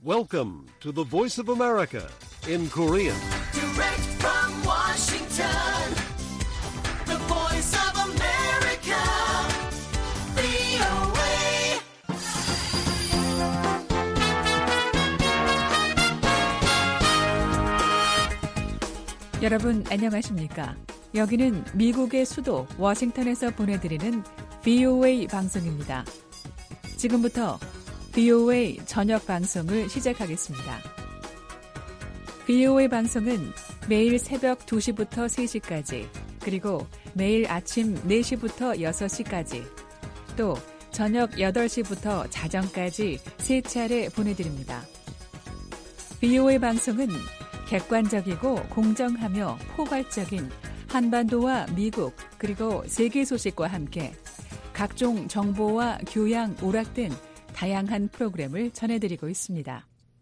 Welcome to the Voice of America in Korean. Direct from Washington, the Voice of America, VOA. 여러분 안녕하십니까? 여기는 미국의 수도 워싱턴에서 보내드리는 VOA 방송입니다. 지금부터 VOA 저녁 방송을 시작하겠습니다. VOA 방송은 매일 새벽 2시부터 3시까지, 그리고 매일 아침 4시부터 6시까지, 또 저녁 8시부터 자정까지 3차례 보내드립니다. VOA 방송은 객관적이고 공정하며 포괄적인 한반도와 미국 그리고 세계 소식과 함께 각종 정보와 교양, 오락 등 다양한 프로그램을 전해드리고 있습니다.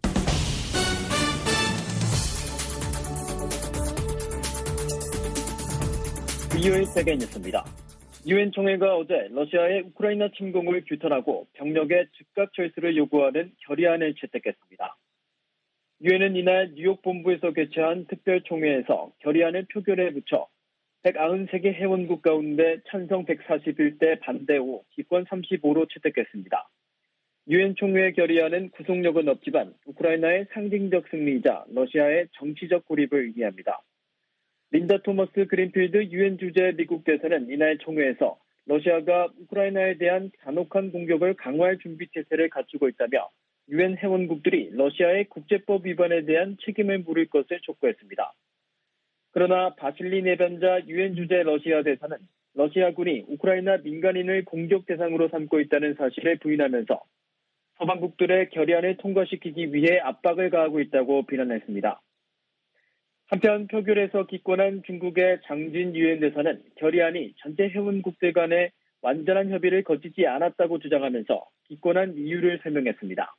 VOA 세계 뉴스입니다. 유엔 총회가 어제 러시아의 우크라이나 침공을 규탄하고 병력의 즉각 철수를 요구하는 결의안을 채택했습니다. 유엔은 이날 뉴욕 본부에서 개최한 특별총회에서 결의안을 표결에 붙여 193개 회원국 가운데 찬성 141대 반대 5, 기권 35로 채택했습니다. 유엔 총회 결의안은 구속력은 없지만 우크라이나의 상징적 승리이자 러시아의 정치적 고립을 의미합니다. 린다 토머스 그린필드 유엔 주재 미국 대사는 이날 총회에서 러시아가 우크라이나에 대한 잔혹한 공격을 강화할 준비 태세를 갖추고 있다며 유엔 회원국들이 러시아의 국제법 위반에 대한 책임을 물을 것을 촉구했습니다. 그러나 바실리 내변자 유엔 주재 러시아 대사는 러시아군이 우크라이나 민간인을 공격 대상으로 삼고 있다는 사실을 부인하면서 서방국들의 결의안을 통과시키기 위해 압박을 가하고 있다고 비난했습니다. 한편 표결에서 기권한 중국의 장진 유엔 대사는 결의안이 전체 회원국들 간의 완전한 협의를 거치지 않았다고 주장하면서 기권한 이유를 설명했습니다.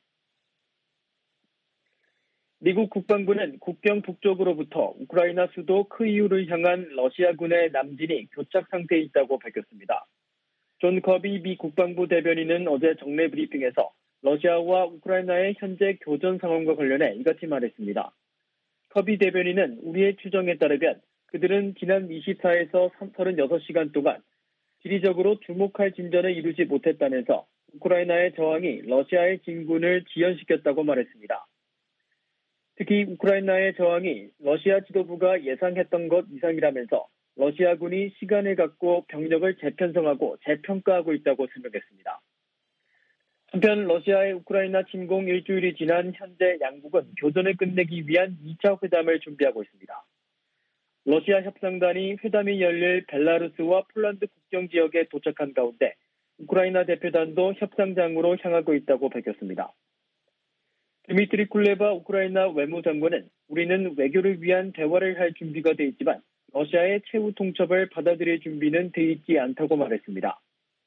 미국 국방부는 국경 북쪽으로부터 우크라이나 수도 크이우를 향한 러시아군의 남진이 교착 상태에 있다고 밝혔습니다. 존 커비 미 국방부 대변인은 어제 정례 브리핑에서 러시아와 우크라이나의 현재 교전 상황과 관련해 이같이 말했습니다. 커비 대변인은 우리의 추정에 따르면 그들은 지난 24에서 36시간 동안 지리적으로 주목할 진전을 이루지 못했다면서 우크라이나의 저항이 러시아의 진군을 지연시켰다고 말했습니다. 특히 우크라이나의 저항이 러시아 지도부가 예상했던 것 이상이라면서 러시아군이 시간을 갖고 병력을 재편성하고 재평가하고 있다고 설명했습니다. 한편 러시아의 우크라이나 침공 일주일이 지난 현재 양국은 교전을 끝내기 위한 2차 회담을 준비하고 있습니다. 러시아 협상단이 회담이 열릴 벨라루스와 폴란드 국경 지역에 도착한 가운데 우크라이나 대표단도 협상장으로 향하고 있다고 밝혔습니다. 드미트리 쿨레바 우크라이나 외무장관은 우리는 외교를 위한 대화를 할 준비가 돼 있지만 러시아의 최후 통첩을 받아들일 준비는 돼 있지 않다고 말했습니다.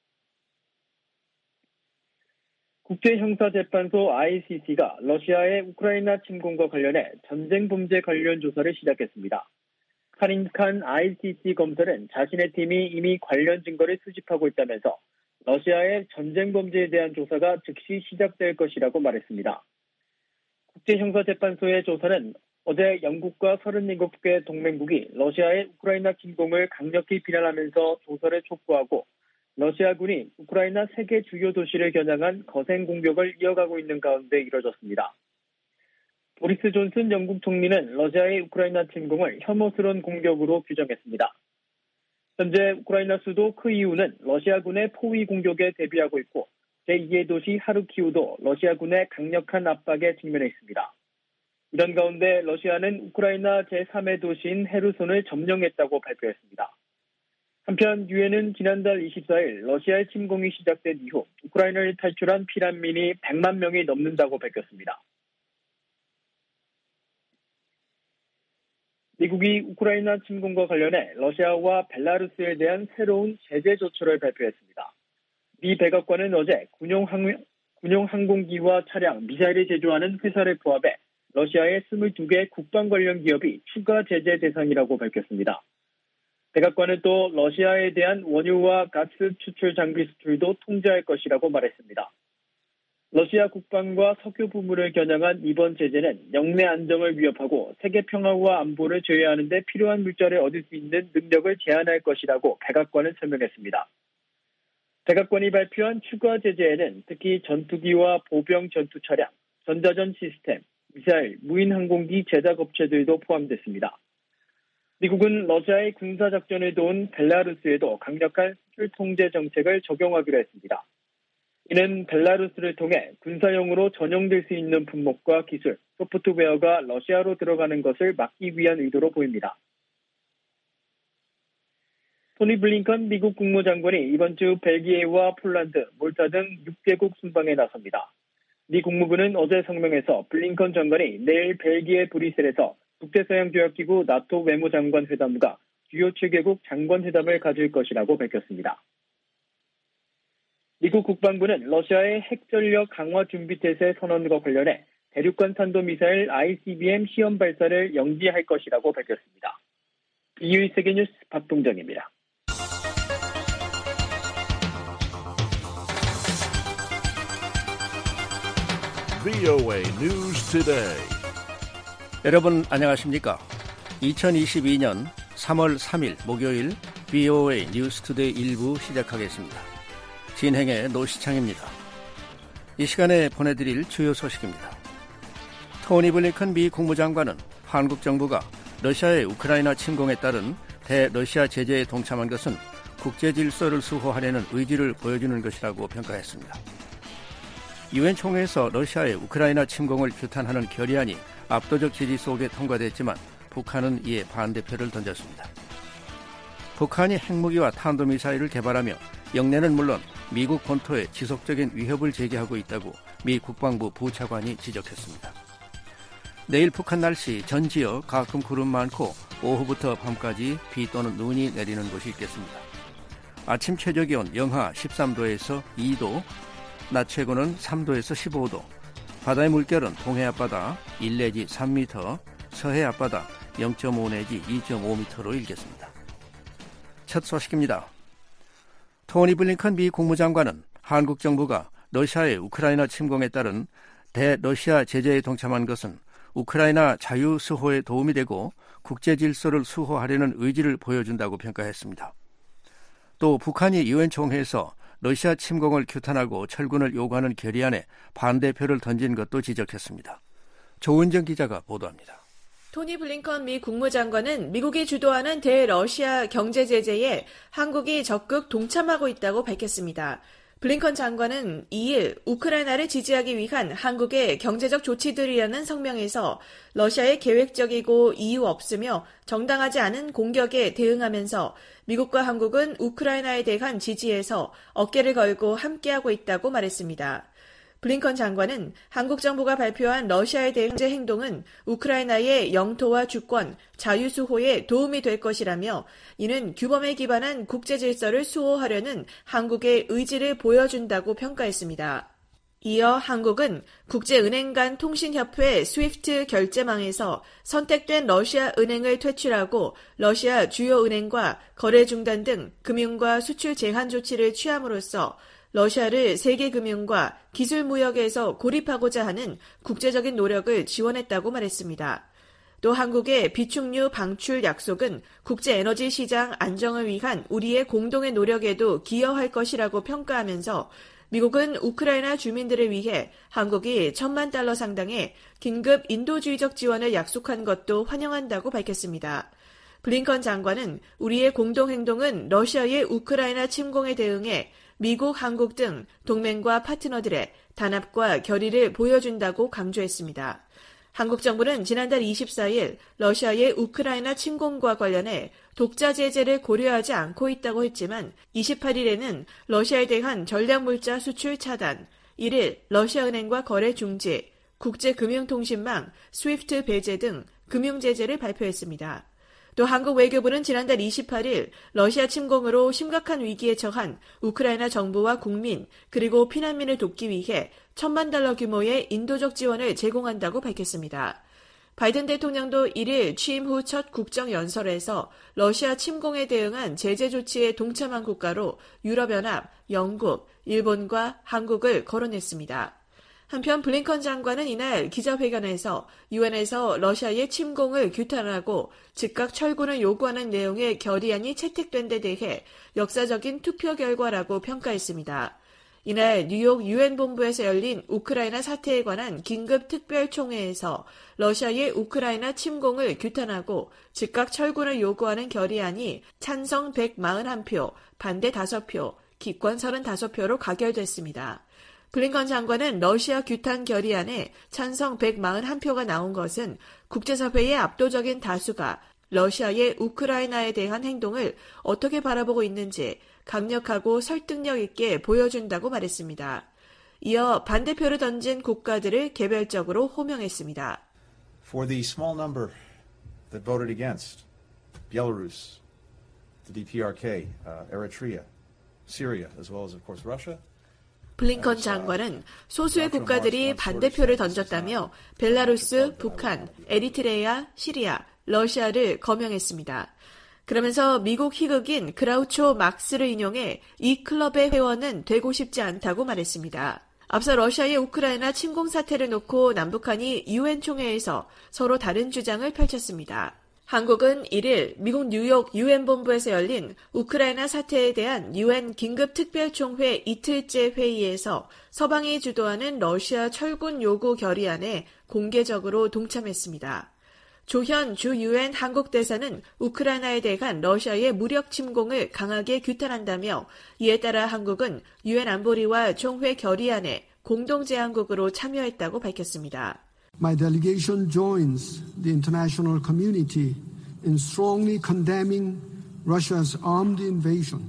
국제형사재판소 ICC가 러시아의 우크라이나 침공과 관련해 전쟁 범죄 관련 조사를 시작했습니다. 카린 칸 ICC 검사는 자신의 팀이 이미 관련 증거를 수집하고 있다면서 러시아의 전쟁 범죄에 대한 조사가 즉시 시작될 것이라고 말했습니다. 국제형사재판소의 조사는 어제 영국과 37개 동맹국이 러시아의 우크라이나 침공을 강력히 비난하면서 조사를 촉구하고 러시아군이 우크라이나 3개 주요 도시를 겨냥한 거센 공격을 이어가고 있는 가운데 이뤄졌습니다. 보리스 존슨 영국 총리는 러시아의 우크라이나 침공을 혐오스러운 공격으로 규정했습니다. 현재 우크라이나 수도 크이우는 러시아군의 포위 공격에 대비하고 있고 제2의 도시 하르키우도 러시아군의 강력한 압박에 직면해 있습니다. 이런 가운데 러시아는 우크라이나 제3의 도시인 헤르손을 점령했다고 발표했습니다. 한편 유엔은 지난달 24일 러시아의 침공이 시작된 이후 우크라이나를 탈출한 피난민이 100만 명이 넘는다고 밝혔습니다. 미국이 우크라이나 침공과 관련해 러시아와 벨라루스에 대한 새로운 제재 조처를 발표했습니다. 미 백악관은 어제 군용 항공기와 차량, 미사일을 제조하는 회사를 포함해 러시아의 22개 국방 관련 기업이 추가 제재 대상이라고 밝혔습니다. 백악관은 또 러시아에 대한 원유와 가스 추출 장비 수출도 통제할 것이라고 말했습니다. 러시아 국방과 석유 부문을 겨냥한 이번 제재는 영내 안정을 위협하고 세계 평화와 안보를 제외하는 데 필요한 물자를 얻을 수 있는 능력을 제한할 것이라고 백악관은 설명했습니다. 백악관이 발표한 추가 제재에는 특히 전투기와 보병 전투 차량, 전자전 시스템, 미사일, 무인 항공기 제작 업체들도 포함됐습니다. 미국은 러시아의 군사작전을 도운 벨라루스에도 강력한 수출 통제 정책을 적용하기로 했습니다. 이는 벨라루스를 통해 군사용으로 전용될 수 있는 품목과 기술, 소프트웨어가 러시아로 들어가는 것을 막기 위한 의도로 보입니다. 토니 블링컨 미국 국무장관이 이번 주 벨기에와 폴란드, 몰타 등 6개국 순방에 나섭니다. 미 국무부는 어제 성명에서 블링컨 장관이 내일 벨기에 브뤼셀에서 북대서양조약기구 나토 외무장관 회담과 주요 7개국 장관회담을 가질 것이라고 밝혔습니다. 미국 국방부는 러시아의 핵전력 강화 준비 태세 선언과 관련해 대륙간 탄도미사일 ICBM 시험 발사를 연기할 것이라고 밝혔습니다. BOE 세계뉴스 박동정입니다. VOA News Today. 여러분 안녕하십니까? 2022년 3월 3일 목요일 VOA 뉴스 투데이 1부 시작하겠습니다. 진행의 노시창입니다. 이 시간에 보내드릴 주요 소식입니다. 토니 블링컨 미 국무장관은 한국 정부가 러시아의 우크라이나 침공에 따른 대러시아 제재에 동참한 것은 국제 질서를 수호하려는 의지를 보여주는 것이라고 평가했습니다. 유엔 총회에서 러시아의 우크라이나 침공을 규탄하는 결의안이 압도적 지지 속에 통과됐지만 북한은 이에 반대표를 던졌습니다. 북한이 핵무기와 탄도미사일을 개발하며 영내는 물론 미국 본토에 지속적인 위협을 제기하고 있다고 미 국방부 부차관이 지적했습니다. 내일 북한 날씨 전 지역 가끔 구름 많고 오후부터 밤까지 비 또는 눈이 내리는 곳이 있겠습니다. 아침 최저기온 영하 13도에서 2도, 낮 최고는 3도에서 15도, 바다의 물결은 동해 앞바다 1 내지 3m, 서해 앞바다 0.5 내지 2.5m로 일겠습니다. 첫 소식입니다. 토니 블링컨 미 국무장관은 한국 정부가 러시아의 우크라이나 침공에 따른 대러시아 제재에 동참한 것은 우크라이나 자유 수호에 도움이 되고 국제 질서를 수호하려는 의지를 보여준다고 평가했습니다. 또 북한이 유엔 총회에서 러시아 침공을 규탄하고 철군을 요구하는 결의안에 반대표를 던진 것도 지적했습니다. 조은정 기자가 보도합니다. 토니 블링컨 미 국무장관은 미국이 주도하는 대러시아 경제 제재에 한국이 적극 동참하고 있다고 밝혔습니다. 블링컨 장관은 2일 우크라이나를 지지하기 위한 한국의 경제적 조치들이라는 성명에서 러시아의 계획적이고 이유 없으며 정당하지 않은 공격에 대응하면서 미국과 한국은 우크라이나에 대한 지지에서 어깨를 걸고 함께하고 있다고 말했습니다. 블링컨 장관은 한국 정부가 발표한 러시아에 대한 경제 행동은 우크라이나의 영토와 주권, 자유수호에 도움이 될 것이라며 이는 규범에 기반한 국제 질서를 수호하려는 한국의 의지를 보여준다고 평가했습니다. 이어 한국은 국제은행 간 통신협회 스위프트 결제망에서 선택된 러시아 은행을 퇴출하고 러시아 주요 은행과 거래 중단 등 금융과 수출 제한 조치를 취함으로써 러시아를 세계 금융과 기술 무역에서 고립하고자 하는 국제적인 노력을 지원했다고 말했습니다. 또 한국의 비축유 방출 약속은 국제 에너지 시장 안정을 위한 우리의 공동의 노력에도 기여할 것이라고 평가하면서 미국은 우크라이나 주민들을 위해 한국이 $10,000만 상당의 긴급 인도주의적 지원을 약속한 것도 환영한다고 밝혔습니다. 블링컨 장관은 우리의 공동행동은 러시아의 우크라이나 침공에 대응해 미국, 한국 등 동맹과 파트너들의 단합과 결의를 보여준다고 강조했습니다. 한국 정부는 지난달 24일 러시아의 우크라이나 침공과 관련해 독자 제재를 고려하지 않고 있다고 했지만 28일에는 러시아에 대한 전략물자 수출 차단, 1일 러시아은행과 거래 중지, 국제금융통신망 스위프트 배제 등 금융제재를 발표했습니다. 또 한국 외교부는 지난달 28일 러시아 침공으로 심각한 위기에 처한 우크라이나 정부와 국민 그리고 피난민을 돕기 위해 $10,000만 규모의 인도적 지원을 제공한다고 밝혔습니다. 바이든 대통령도 1일 취임 후 첫 국정연설에서 러시아 침공에 대응한 제재 조치에 동참한 국가로 유럽연합, 영국, 일본과 한국을 거론했습니다. 한편 블링컨 장관은 이날 기자회견에서 유엔에서 러시아의 침공을 규탄하고 즉각 철군을 요구하는 내용의 결의안이 채택된 데 대해 역사적인 투표 결과라고 평가했습니다. 이날 뉴욕 유엔 본부에서 열린 우크라이나 사태에 관한 긴급 특별총회에서 러시아의 우크라이나 침공을 규탄하고 즉각 철군을 요구하는 결의안이 찬성 141표, 반대 5표, 기권 35표로 가결됐습니다. 블링컨 장관은 러시아 규탄 결의안에 찬성 141표가 나온 것은 국제사회의 압도적인 다수가 러시아의 우크라이나에 대한 행동을 어떻게 바라보고 있는지 강력하고 설득력 있게 보여준다고 말했습니다. 이어 반대표를 던진 국가들을 개별적으로 호명했습니다. For the small number that voted against, Belarus, the DPRK, Eritrea, Syria, as well as, of course, Russia. 블링컨 장관은 소수의 국가들이 반대표를 던졌다며 벨라루스, 북한, 에리트레아, 시리아, 러시아를 거명했습니다. 그러면서 미국 희극인 그라우초 막스를 인용해 이 클럽의 회원은 되고 싶지 않다고 말했습니다. 앞서 러시아의 우크라이나 침공 사태를 놓고 남북한이 유엔 총회에서 서로 다른 주장을 펼쳤습니다. 한국은 1일 미국 뉴욕 유엔 본부에서 열린 우크라이나 사태에 대한 유엔 긴급특별총회 이틀째 회의에서 서방이 주도하는 러시아 철군 요구 결의안에 공개적으로 동참했습니다. 조현 주 유엔 한국 대사는 우크라이나에 대한 러시아의 무력 침공을 강하게 규탄한다며 이에 따라 한국은 유엔 안보리와 총회 결의안에 공동 제안국으로 참여했다고 밝혔습니다. My delegation joins the international community in strongly condemning Russia's armed invasion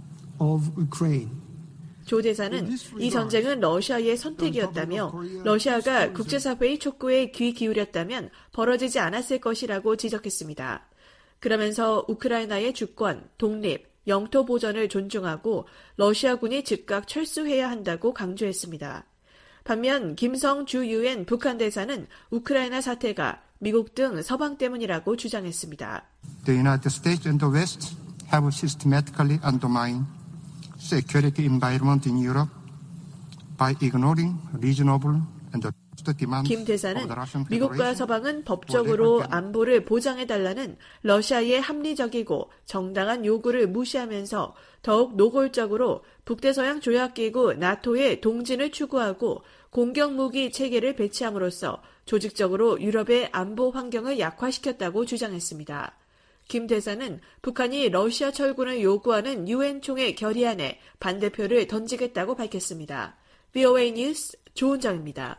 of Ukraine. 조 대사는 이 전쟁은 러시아의 선택이었다며 러시아가 국제사회의 촉구에 귀 기울였다면 벌어지지 않았을 것이라고 지적했습니다. 그러면서 우크라이나의 주권, 독립, 영토 보전을 존중하고 러시아군이 즉각 철수해야 한다고 강조했습니다. 반면 김성 주 유엔 북한 대사는 우크라이나 사태가 미국 등 서방 때문이라고 주장했습니다. The United States and the West have systematically undermined security environment in Europe by ignoring reasonable and just demands. 김 대사는 미국과 서방은 법적으로 안보를 보장해달라는 러시아의 합리적이고 정당한 요구를 무시하면서 더욱 노골적으로 북대서양 조약기구 나토의 동진을 추구하고 공격무기 체계를 배치함으로써 조직적으로 유럽의 안보 환경을 약화시켰다고 주장했습니다. 김 대사는 북한이 러시아 철군을 요구하는 유엔 총회 결의안에 반대표를 던지겠다고 밝혔습니다. VOA 뉴스 조은정입니다.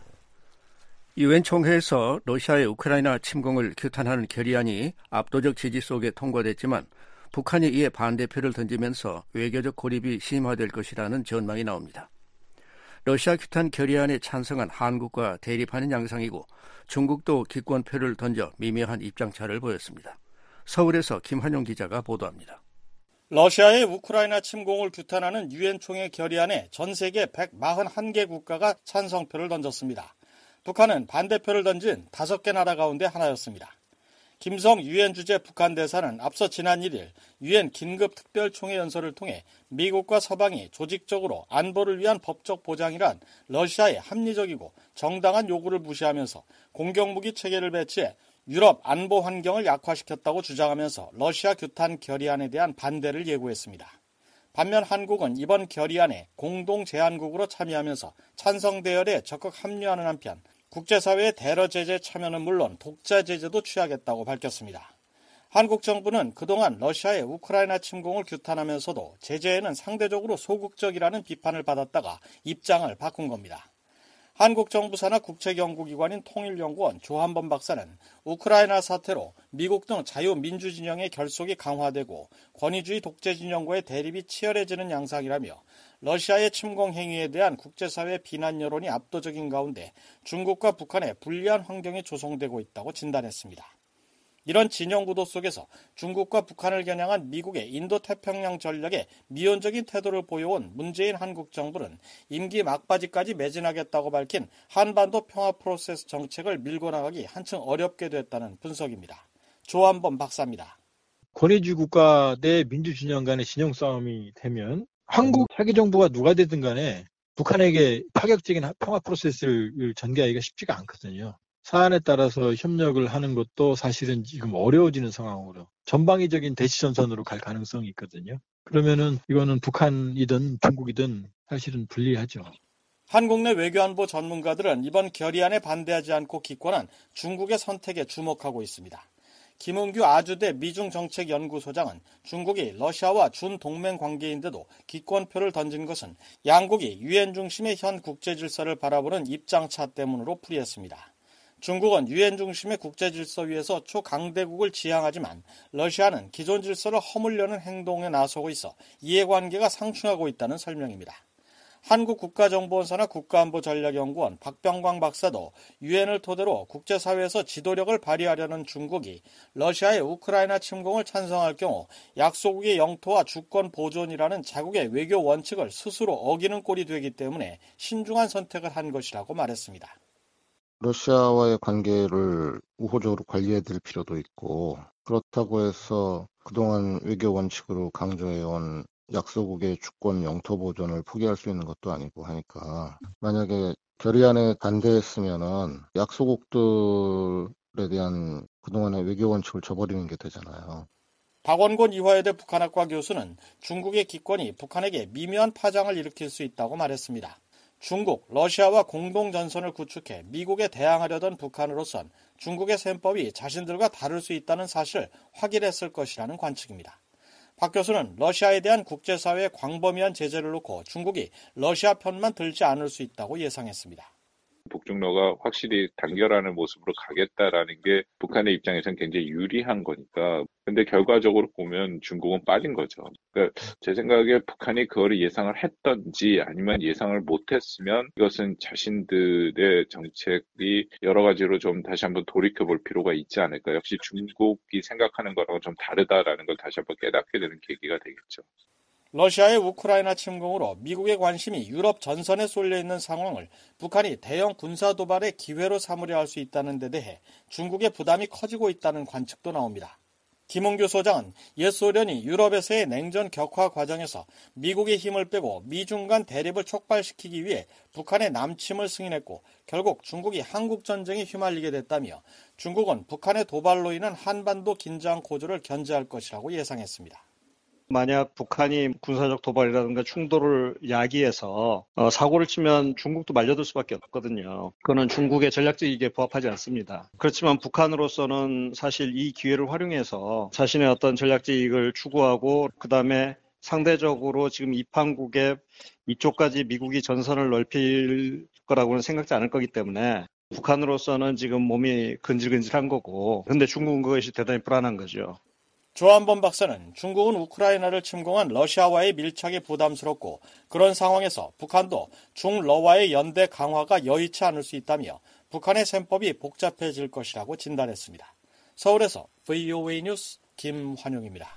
유엔 총회에서 러시아의 우크라이나 침공을 규탄하는 결의안이 압도적 지지 속에 통과됐지만 북한이 이에 반대표를 던지면서 외교적 고립이 심화될 것이라는 전망이 나옵니다. 러시아 규탄 결의안에 찬성한 한국과 대립하는 양상이고 중국도 기권표를 던져 미묘한 입장차를 보였습니다. 서울에서 김한용 기자가 보도합니다. 러시아의 우크라이나 침공을 규탄하는 유엔 총회 결의안에 전 세계 141개 국가가 찬성표를 던졌습니다. 북한은 반대표를 던진 5개 나라 가운데 하나였습니다. 김성 유엔 주재 북한 대사는 앞서 지난 1일 유엔 긴급특별총회 연설을 통해 미국과 서방이 조직적으로 안보를 위한 법적 보장이란 러시아의 합리적이고 정당한 요구를 무시하면서 공격무기 체계를 배치해 유럽 안보 환경을 약화시켰다고 주장하면서 러시아 규탄 결의안에 대한 반대를 예고했습니다. 반면 한국은 이번 결의안에 공동 제안국으로 참여하면서 찬성 대열에 적극 합류하는 한편 국제사회의 대러 제재 참여는 물론 독자 제재도 취하겠다고 밝혔습니다. 한국 정부는 그동안 러시아의 우크라이나 침공을 규탄하면서도 제재에는 상대적으로 소극적이라는 비판을 받았다가 입장을 바꾼 겁니다. 한국 정부 산하 국책연구기관인 통일연구원 조한범 박사는 우크라이나 사태로 미국 등 자유민주진영의 결속이 강화되고 권위주의 독재진영과의 대립이 치열해지는 양상이라며 러시아의 침공 행위에 대한 국제사회 비난 여론이 압도적인 가운데 중국과 북한의 불리한 환경이 조성되고 있다고 진단했습니다. 이런 진영 구도 속에서 중국과 북한을 겨냥한 미국의 인도태평양 전략에 미온적인 태도를 보여온 문재인 한국 정부는 임기 막바지까지 매진하겠다고 밝힌 한반도 평화 프로세스 정책을 밀고 나가기 한층 어렵게 됐다는 분석입니다. 조한범 박사입니다. 권위주의 국가 대 민주진영 간의 진영 싸움이 되면 한국 차기 정부가 누가 되든 간에 북한에게 파격적인 평화 프로세스를 전개하기가 쉽지가 않거든요. 사안에 따라서 협력을 하는 것도 사실은 지금 어려워지는 상황으로 전방위적인 대치전선으로 갈 가능성이 있거든요. 그러면은 이거는 북한이든 중국이든 사실은 불리하죠. 한국 내 외교안보 전문가들은 이번 결의안에 반대하지 않고 기권한 중국의 선택에 주목하고 있습니다. 김은규 아주대 미중정책연구소장은 중국이 러시아와 준동맹 관계인데도 기권표를 던진 것은 양국이 유엔 중심의 현 국제질서를 바라보는 입장차 때문으로 풀이했습니다. 중국은 유엔 중심의 국제질서 위에서 초강대국을 지향하지만 러시아는 기존 질서를 허물려는 행동에 나서고 있어 이해관계가 상충하고 있다는 설명입니다. 한국국가정보원사나 국가안보전략연구원 박병광 박사도 유엔을 토대로 국제사회에서 지도력을 발휘하려는 중국이 러시아의 우크라이나 침공을 찬성할 경우 약소국의 영토와 주권 보존이라는 자국의 외교 원칙을 스스로 어기는 꼴이 되기 때문에 신중한 선택을 한 것이라고 말했습니다. 러시아와의 관계를 우호적으로 관리해야 될 필요도 있고 그렇다고 해서 그동안 외교 원칙으로 강조해온 약소국의 주권 영토 보존을 포기할 수 있는 것도 아니고 하니까 만약에 결의안에 반대했으면은 약소국들에 대한 그동안의 외교 원칙을 저버리는 게 되잖아요. 박원곤 이화여대 북한학과 교수는 중국의 기권이 북한에게 미묘한 파장을 일으킬 수 있다고 말했습니다. 중국, 러시아와 공동전선을 구축해 미국에 대항하려던 북한으로선 중국의 셈법이 자신들과 다를 수 있다는 사실을 확인했을 것이라는 관측입니다. 박 교수는 러시아에 대한 국제사회의 광범위한 제재를 놓고 중국이 러시아 편만 들지 않을 수 있다고 예상했습니다. 북중러가 확실히 단결하는 모습으로 가겠다라는 게 북한의 입장에서는 굉장히 유리한 거니까. 근데 결과적으로 보면 중국은 빠진 거죠. 그러니까 제 생각에 북한이 그거를 예상을 했던지 아니면 예상을 못했으면 이것은 자신들의 정책이 여러 가지로 좀 다시 한번 돌이켜볼 필요가 있지 않을까. 역시 중국이 생각하는 거랑은 좀 다르다라는 걸 다시 한번 깨닫게 되는 계기가 되겠죠. 러시아의 우크라이나 침공으로 미국의 관심이 유럽 전선에 쏠려 있는 상황을 북한이 대형 군사 도발의 기회로 삼으려 할 수 있다는 데 대해 중국의 부담이 커지고 있다는 관측도 나옵니다. 김은규 소장은 옛 소련이 유럽에서의 냉전 격화 과정에서 미국의 힘을 빼고 미중 간 대립을 촉발시키기 위해 북한의 남침을 승인했고 결국 중국이 한국전쟁에 휘말리게 됐다며 중국은 북한의 도발로 인한 한반도 긴장 고조를 견제할 것이라고 예상했습니다. 만약 북한이 군사적 도발이라든가 충돌을 야기해서 사고를 치면 중국도 말려들 수밖에 없거든요. 그거는 중국의 전략적 이익에 부합하지 않습니다. 그렇지만 북한으로서는 사실 이 기회를 활용해서 자신의 어떤 전략적 이익을 추구하고 그다음에 상대적으로 지금 이판국의 이쪽까지 미국이 전선을 넓힐 거라고는 생각지 않을 거기 때문에 북한으로서는 지금 몸이 근질근질한 거고 근데 중국은 그것이 대단히 불안한 거죠. 조한범 박사는 중국은 우크라이나를 침공한 러시아와의 밀착이 부담스럽고 그런 상황에서 북한도 중러와의 연대 강화가 여의치 않을 수 있다며 북한의 셈법이 복잡해질 것이라고 진단했습니다. 서울에서 VOA 뉴스 김환용입니다.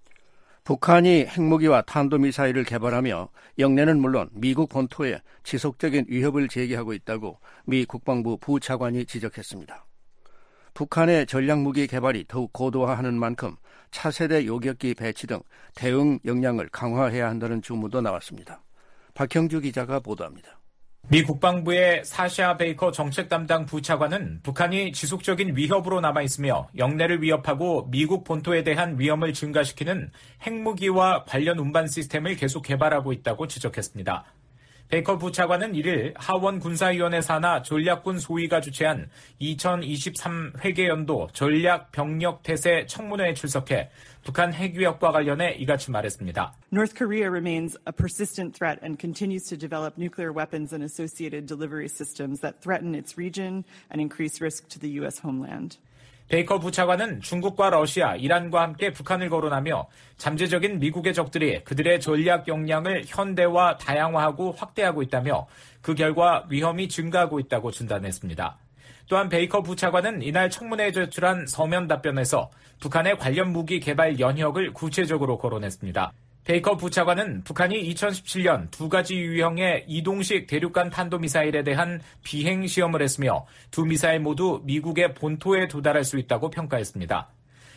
북한이 핵무기와 탄도미사일을 개발하며 영내는 물론 미국 본토에 지속적인 위협을 제기하고 있다고 미 국방부 부차관이 지적했습니다. 북한의 전략무기 개발이 더욱 고도화하는 만큼 차세대 요격기 배치 등 대응 역량을 강화해야 한다는 주문도 나왔습니다. 박형주 기자가 보도합니다. 미 국방부의 사샤 베이커 정책 담당 부차관은 북한이 지속적인 위협으로 남아있으며 영내를 위협하고 미국 본토에 대한 위험을 증가시키는 핵무기와 관련 운반 시스템을 계속 개발하고 있다고 지적했습니다. 베이커 부차관은 1일 하원 군사위원회 산하 전략군 소위가 주최한 2023 회계연도 전략 병력 태세 청문회에 출석해 북한 핵위협과 관련해 이같이 말했습니다. North Korea remains a persistent threat and continues to develop nuclear weapons and associated delivery systems that threaten its region and increase risk to the U.S. homeland. 베이커 부차관은 중국과 러시아, 이란과 함께 북한을 거론하며 잠재적인 미국의 적들이 그들의 전략 역량을 현대화, 다양화하고 확대하고 있다며 그 결과 위험이 증가하고 있다고 진단했습니다. 또한 베이커 부차관은 이날 청문회에 제출한 서면 답변에서 북한의 관련 무기 개발 연혁을 구체적으로 거론했습니다. 베이커 부차관은 북한이 2017년 두 가지 유형의 이동식 대륙간 탄도미사일에 대한 비행 시험을 했으며 두 미사일 모두 미국의 본토에 도달할 수 있다고 평가했습니다.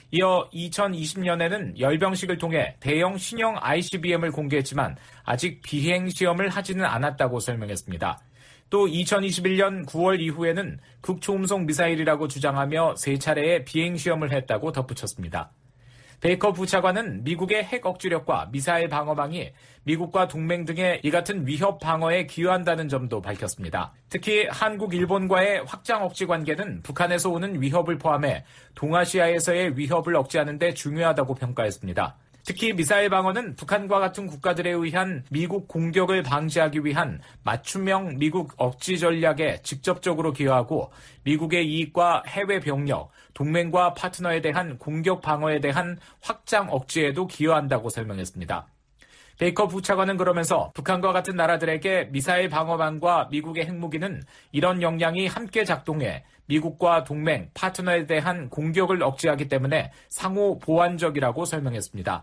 이어 2020년에는 열병식을 통해 대형 신형 ICBM을 공개했지만 아직 비행 시험을 하지는 않았다고 설명했습니다. 또 2021년 9월 이후에는 극초음속 미사일이라고 주장하며 3차례의 비행 시험을 했다고 덧붙였습니다. 베이커 부차관은 미국의 핵 억지력과 미사일 방어망이 미국과 동맹 등의 이 같은 위협 방어에 기여한다는 점도 밝혔습니다. 특히 한국, 일본과의 확장 억지 관계는 북한에서 오는 위협을 포함해 동아시아에서의 위협을 억제하는 데 중요하다고 평가했습니다. 특히 미사일 방어는 북한과 같은 국가들에 의한 미국 공격을 방지하기 위한 맞춤형 미국 억지 전략에 직접적으로 기여하고 미국의 이익과 해외 병력, 동맹과 파트너에 대한 공격 방어에 대한 확장 억제에도 기여한다고 설명했습니다. 베이커 부차관은 그러면서 북한과 같은 나라들에게 미사일 방어망과 미국의 핵무기는 이런 역량이 함께 작동해 미국과 동맹, 파트너에 대한 공격을 억제하기 때문에 상호 보완적이라고 설명했습니다.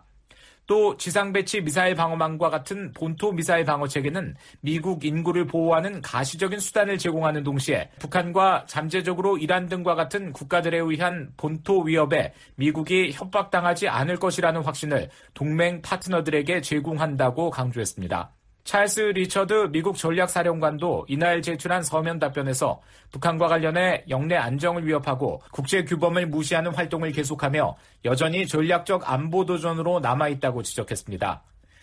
또 지상배치 미사일 방어망과 같은 본토 미사일 방어 체계는 미국 인구를 보호하는 가시적인 수단을 제공하는 동시에 북한과 잠재적으로 이란 등과 같은 국가들에 의한 본토 위협에 미국이 협박당하지 않을 것이라는 확신을 동맹 파트너들에게 제공한다고 강조했습니다. 찰스 리처드 미국 전략사령관도 이날 제출한 서면 답변에서 북한과 관련해 영내 안정을 위협하고 국제규범을 무시하는 활동을 계속하며 여전히 전략적 안보도전으로 남아있다고 지적했습니다.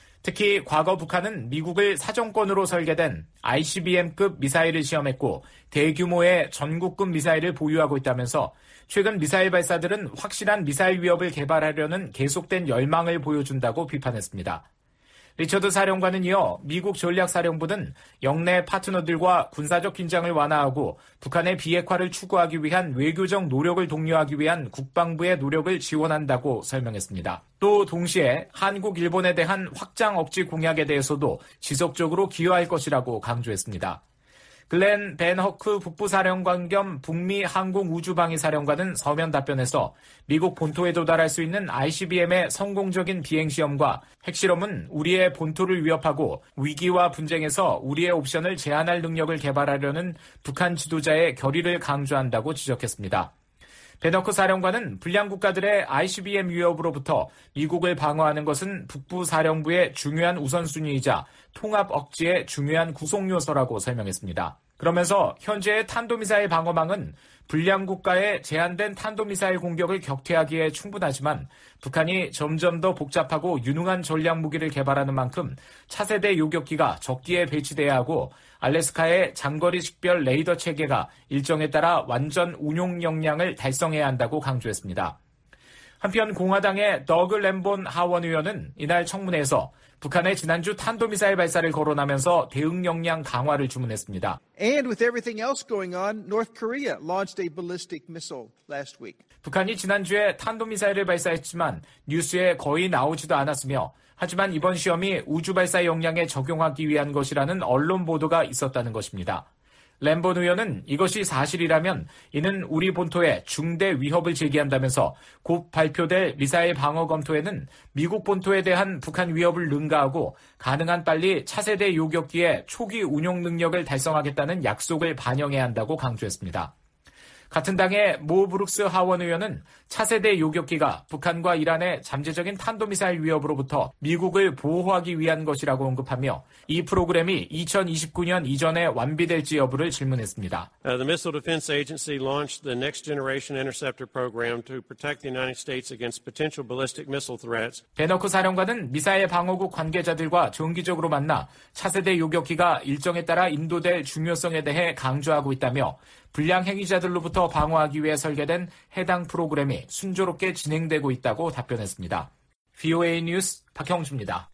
특히 과거 북한은 미국을 사정권으로 설계된 ICBM급 미사일을 시험했고 대규모의 전국급 미사일을 보유하고 있다면서 최근 미사일 발사들은 확실한 미사일 위협을 개발하려는 계속된 열망을 보여준다고 비판했습니다. 리처드 사령관은 이어 미국 전략사령부는 영내 파트너들과 군사적 긴장을 완화하고 북한의 비핵화를 추구하기 위한 외교적 노력을 독려하기 위한 국방부의 노력을 지원한다고 설명했습니다. 또 동시에 한국, 일본에 대한 확장 억지 공약에 대해서도 지속적으로 기여할 것이라고 강조했습니다. 글렌 벤 허크 북부사령관 겸 북미 항공우주방위사령관은 서면 답변에서 미국 본토에 도달할 수 있는 ICBM의 성공적인 비행시험과 핵실험은 우리의 본토를 위협하고 위기와 분쟁에서 우리의 옵션을 제한할 능력을 개발하려는 북한 지도자의 결의를 강조한다고 지적했습니다. 베너크 사령관은 불량 국가들의 ICBM 위협으로부터 미국을 방어하는 것은 북부사령부의 중요한 우선순위이자 통합 억지의 중요한 구성 요소라고 설명했습니다. 그러면서 현재의 탄도미사일 방어망은 불량 국가의 제한된 탄도미사일 공격을 격퇴하기에 충분하지만 북한이 점점 더 복잡하고 유능한 전략 무기를 개발하는 만큼 차세대 요격기가 적기에 배치돼야 하고 알래스카의 장거리 식별 레이더 체계가 일정에 따라 완전 운용 역량을 달성해야 한다고 강조했습니다. 한편 공화당의 더그 램본 하원 의원은 이날 청문회에서 북한의 지난주 탄도미사일 발사를 거론하면서 대응 역량 강화를 주문했습니다. And with everything else going on, North Korea launched a ballistic missile last week. 북한이 지난주에 탄도미사일을 발사했지만 뉴스에 거의 나오지도 않았으며 하지만 이번 시험이 우주 발사 역량에 적용하기 위한 것이라는 언론 보도가 있었다는 것입니다. 램본 의원은 이것이 사실이라면 이는 우리 본토에 중대 위협을 제기한다면서 곧 발표될 미사일 방어 검토에는 미국 본토에 대한 북한 위협을 능가하고 가능한 빨리 차세대 요격기의 초기 운용 능력을 달성하겠다는 약속을 반영해야 한다고 강조했습니다. 같은 당의 모 브룩스 하원 의원은 차세대 요격기가 북한과 이란의 잠재적인 탄도미사일 위협으로부터 미국을 보호하기 위한 것이라고 언급하며 이 프로그램이 2029년 이전에 완비될지 여부를 질문했습니다. The Missile Defense Agency launched the Next Generation Interceptor Program to protect the United States against potential ballistic missile threats. 베너크 사령관은 미사일 방어국 관계자들과 정기적으로 만나 차세대 요격기가 일정에 따라 인도될 중요성에 대해 강조하고 있다며 불량 행위자들로부터 방어하기 위해 설계된 해당 프로그램이 순조롭게 진행되고 있다고 답변했습니다. VOA 뉴스 박형주입니다.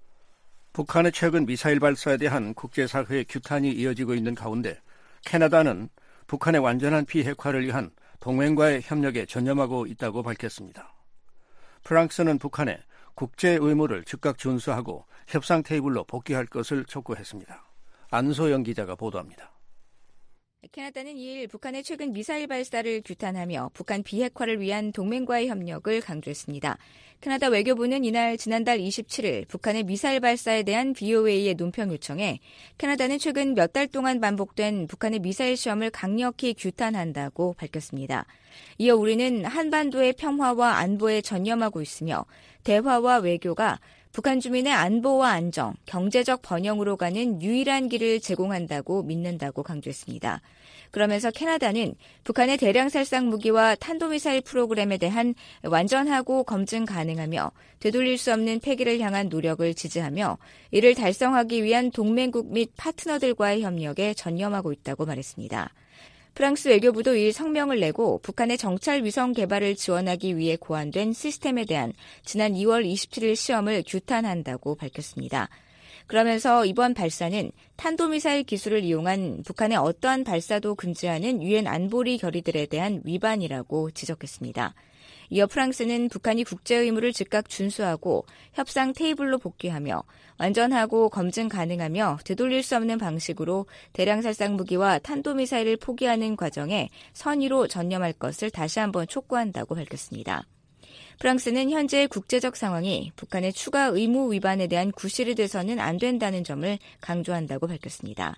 북한의 최근 미사일 발사에 대한 국제사회의 규탄이 이어지고 있는 가운데 캐나다는 북한의 완전한 비핵화를 위한 동맹과의 협력에 전념하고 있다고 밝혔습니다. 프랑스는 북한에 국제 의무를 즉각 준수하고 협상 테이블로 복귀할 것을 촉구했습니다. 안소영 기자가 보도합니다. 캐나다는 2일 북한의 최근 미사일 발사를 규탄하며 북한 비핵화를 위한 동맹과의 협력을 강조했습니다. 캐나다 외교부는 이날 지난달 27일 북한의 미사일 발사에 대한 VOA의 논평 요청에 캐나다는 최근 몇 달 동안 반복된 북한의 미사일 시험을 강력히 규탄한다고 밝혔습니다. 이어 우리는 한반도의 평화와 안보에 전념하고 있으며 대화와 외교가 북한 주민의 안보와 안정, 경제적 번영으로 가는 유일한 길을 제공한다고 믿는다고 강조했습니다. 그러면서 캐나다는 북한의 대량 살상 무기와 탄도미사일 프로그램에 대한 완전하고 검증 가능하며 되돌릴 수 없는 폐기를 향한 노력을 지지하며 이를 달성하기 위한 동맹국 및 파트너들과의 협력에 전념하고 있다고 말했습니다. 프랑스 외교부도 이 성명을 내고 북한의 정찰 위성 개발을 지원하기 위해 고안된 시스템에 대한 지난 2월 27일 시험을 규탄한다고 밝혔습니다. 그러면서 이번 발사는 탄도미사일 기술을 이용한 북한의 어떠한 발사도 금지하는 유엔 안보리 결의들에 대한 위반이라고 지적했습니다. 이어 프랑스는 북한이 국제 의무를 즉각 준수하고 협상 테이블로 복귀하며 완전하고 검증 가능하며 되돌릴 수 없는 방식으로 대량 살상 무기와 탄도미사일을 포기하는 과정에 선의로 전념할 것을 다시 한번 촉구한다고 밝혔습니다. 프랑스는 현재의 국제적 상황이 북한의 추가 의무 위반에 대한 구실이 돼서는 안 된다는 점을 강조한다고 밝혔습니다.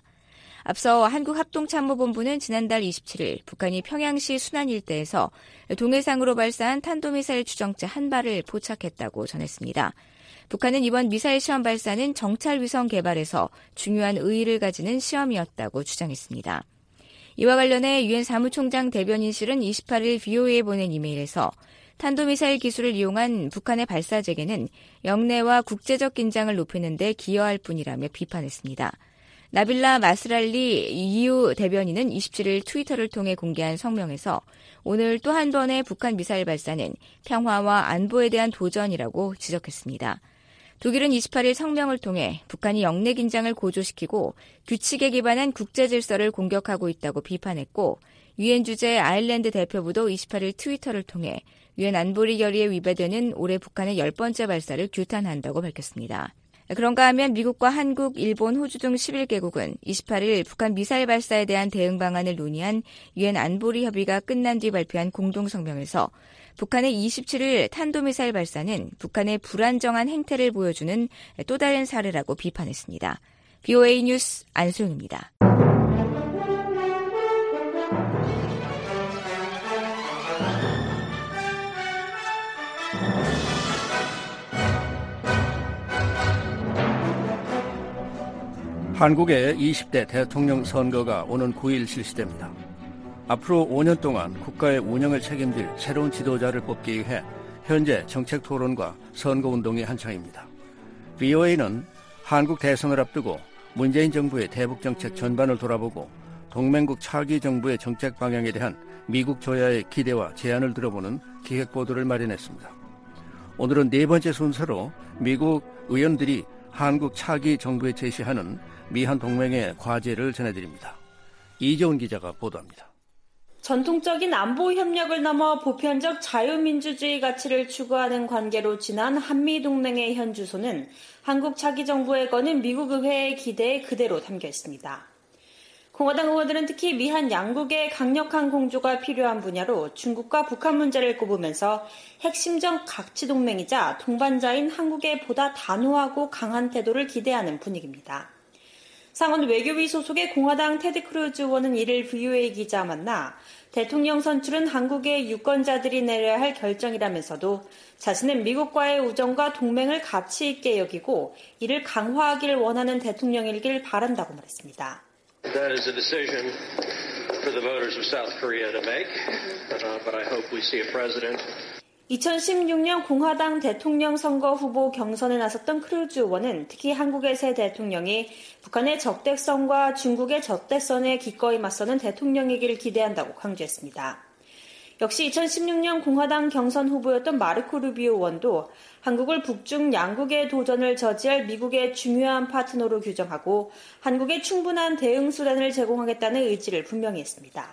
앞서 한국합동참모본부는 지난달 27일 북한이 평양시 순안 일대에서 동해상으로 발사한 탄도미사일 추정체 한 발을 포착했다고 전했습니다. 북한은 이번 미사일 시험 발사는 정찰 위성 개발에서 중요한 의의를 가지는 시험이었다고 주장했습니다. 이와 관련해 유엔 사무총장 대변인실은 28일 VOA에 보낸 이메일에서 탄도미사일 기술을 이용한 북한의 발사 재개는 영내와 국제적 긴장을 높이는 데 기여할 뿐이라며 비판했습니다. 나빌라 마스랄리 EU 대변인은 27일 트위터를 통해 공개한 성명에서 오늘 또 한 번의 북한 미사일 발사는 평화와 안보에 대한 도전이라고 지적했습니다. 독일은 28일 성명을 통해 북한이 영내 긴장을 고조시키고 규칙에 기반한 국제 질서를 공격하고 있다고 비판했고 유엔 주재 아일랜드 대표부도 28일 트위터를 통해 유엔 안보리 결의에 위배되는 올해 북한의 10번째 발사를 규탄한다고 밝혔습니다. 그런가 하면 미국과 한국, 일본, 호주 등 11개국은 28일 북한 미사일 발사에 대한 대응 방안을 논의한 유엔 안보리 협의가 끝난 뒤 발표한 공동성명에서 북한의 27일 탄도미사일 발사는 북한의 불안정한 행태를 보여주는 또 다른 사례라고 비판했습니다. VOA 뉴스 안소영입니다. 한국의 20대 대통령 선거가 오는 9일 실시됩니다. 앞으로 5년 동안 국가의 운영을 책임질 새로운 지도자를 뽑기 위해 현재 정책 토론과 선거운동이 한창입니다. VOA는 한국 대선을 앞두고 문재인 정부의 대북 정책 전반을 돌아보고 동맹국 차기 정부의 정책 방향에 대한 미국 조야의 기대와 제안을 들어보는 기획 보도를 마련했습니다. 오늘은 네 번째 순서로 미국 의원들이 한국 차기 정부에 제시하는 미한 동맹의 과제를 전해드립니다. 이재훈 기자가 보도합니다. 전통적인 안보 협력을 넘어 보편적 자유민주주의 가치를 추구하는 관계로 진한 한미동맹의 현 주소는 한국 차기 정부에 거는 미국 의회의 기대에 그대로 담겨 있습니다. 공화당 의원들은 특히 미한 양국의 강력한 공조가 필요한 분야로 중국과 북한 문제를 꼽으면서 핵심적 가치동맹이자 동반자인 한국의 보다 단호하고 강한 태도를 기대하는 분위기입니다. 상원 외교위 소속의 공화당 테드 크루즈 의원은 이를 VOA 기자와 만나 대통령 선출은 한국의 유권자들이 내려야 할 결정이라면서도 자신은 미국과의 우정과 동맹을 가치 있게 여기고 이를 강화하길 원하는 대통령이길 바란다고 말했습니다. That is a decision for the voters of South Korea to make, but I hope we see a president. 2016년 공화당 대통령 선거 후보 경선에 나섰던 크루즈 의원은 특히 한국의 새 대통령이 북한의 적대성과 중국의 적대성에 기꺼이 맞서는 대통령이기를 기대한다고 강조했습니다. 역시 2016년 공화당 경선 후보였던 마르코 루비오 의원도 한국을 북중 양국의 도전을 저지할 미국의 중요한 파트너로 규정하고 한국에 충분한 대응 수단을 제공하겠다는 의지를 분명히 했습니다.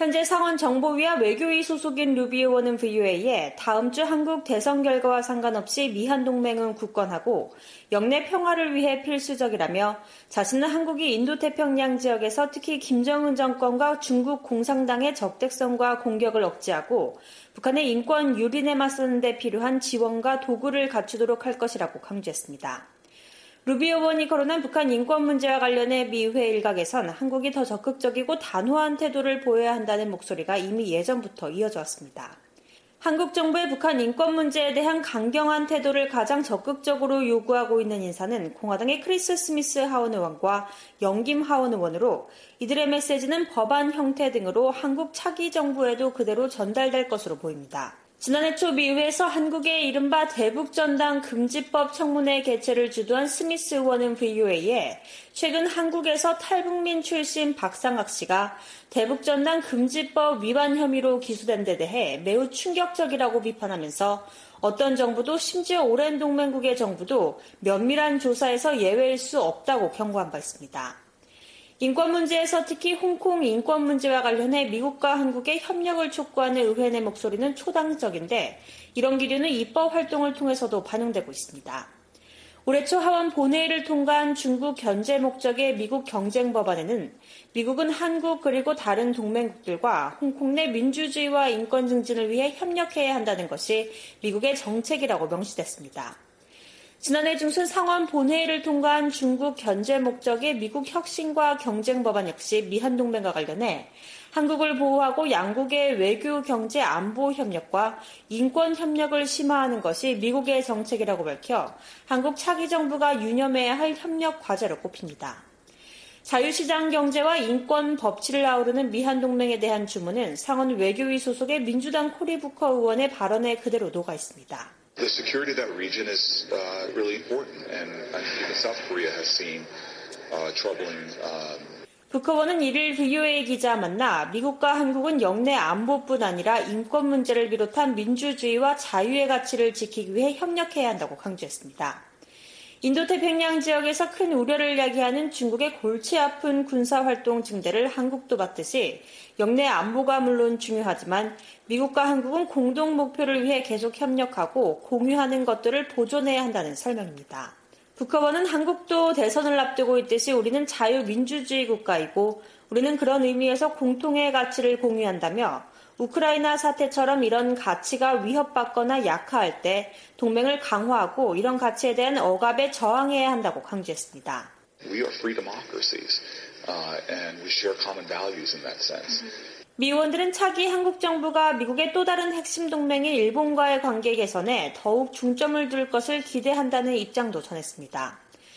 현재 상원정보위와 외교위 소속인 루비오 의원은 VOA에 다음 주 한국 대선 결과와 상관없이 미한 동맹은 굳건하고 영내 평화를 위해 필수적이라며 자신은 한국이 인도태평양 지역에서 특히 김정은 정권과 중국 공산당의 적대성과 공격을 억제하고 북한의 인권 유린에 맞서는 데 필요한 지원과 도구를 갖추도록 할 것이라고 강조했습니다. 루비오 의원이 거론한 북한 인권 문제와 관련해 미 의회 일각에선 한국이 더 적극적이고 단호한 태도를 보여야 한다는 목소리가 이미 예전부터 이어져 왔습니다. 한국 정부의 북한 인권 문제에 대한 강경한 태도를 가장 적극적으로 요구하고 있는 인사는 공화당의 크리스 스미스 하원 의원과 영김 하원 의원으로 이들의 메시지는 법안 형태 등으로 한국 차기 정부에도 그대로 전달될 것으로 보입니다. 지난해 초 미의회에서 한국의 이른바 대북전당 금지법 청문회 개최를 주도한 스미스 의원은 VOA에 최근 한국에서 탈북민 출신 박상학 씨가 대북전당 금지법 위반 혐의로 기소된 데 대해 매우 충격적이라고 비판하면서 어떤 정부도 심지어 오랜 동맹국의 정부도 면밀한 조사에서 예외일 수 없다고 경고한 바 있습니다. 인권 문제에서 특히 홍콩 인권 문제와 관련해 미국과 한국의 협력을 촉구하는 의회 내 목소리는 초당적인데 이런 기류는 입법 활동을 통해서도 반영되고 있습니다. 올해 초 하원 본회의를 통과한 중국 견제 목적의 미국 경쟁 법안에는 미국은 한국 그리고 다른 동맹국들과 홍콩 내 민주주의와 인권 증진을 위해 협력해야 한다는 것이 미국의 정책이라고 명시됐습니다. 지난해 중순 상원 본회의를 통과한 중국 견제 목적의 미국 혁신과 경쟁 법안 역시 미한 동맹과 관련해 한국을 보호하고 양국의 외교, 경제, 안보 협력과 인권 협력을 심화하는 것이 미국의 정책이라고 밝혀 한국 차기 정부가 유념해야 할 협력 과제로 꼽힙니다. 자유시장 경제와 인권 법치를 아우르는 미한 동맹에 대한 주문은 상원 외교위 소속의 민주당 코리 부커 의원의 발언에 그대로 녹아 있습니다. The security of that region is really important, and even South Korea has seen troubling. 부커원은 이를 VOA 기자와 만나 미국과 한국은 영내 안보뿐 아니라 인권 문제를 비롯한 민주주의와 자유의 가치를 지키기 위해 협력해야 한다고 강조했습니다. 인도태평양 지역에서 큰 우려를 야기하는 중국의 골치 아픈 군사활동 증대를 한국도 받듯이 영내 안보가 물론 중요하지만 미국과 한국은 공동 목표를 위해 계속 협력하고 공유하는 것들을 보존해야 한다는 설명입니다. 부커원은 한국도 대선을 앞두고 있듯이 우리는 자유민주주의 국가이고 우리는 그런 의미에서 공통의 가치를 공유한다며 우크라이나 사태처럼 이런 가치가 위협받거나 약화할 때 동맹을 강화하고 이런 가치에 대한 억압에 저항해야 한다고 강조했습니다. We are free democracies, and we share common values in that sense. 미 의원들은 차기 한국 정부가 미국의 또 다른 핵심 동맹인 일본과의 관계 개선에 더욱 중점을 둘 것을 기대한다는 입장도 전했습니다.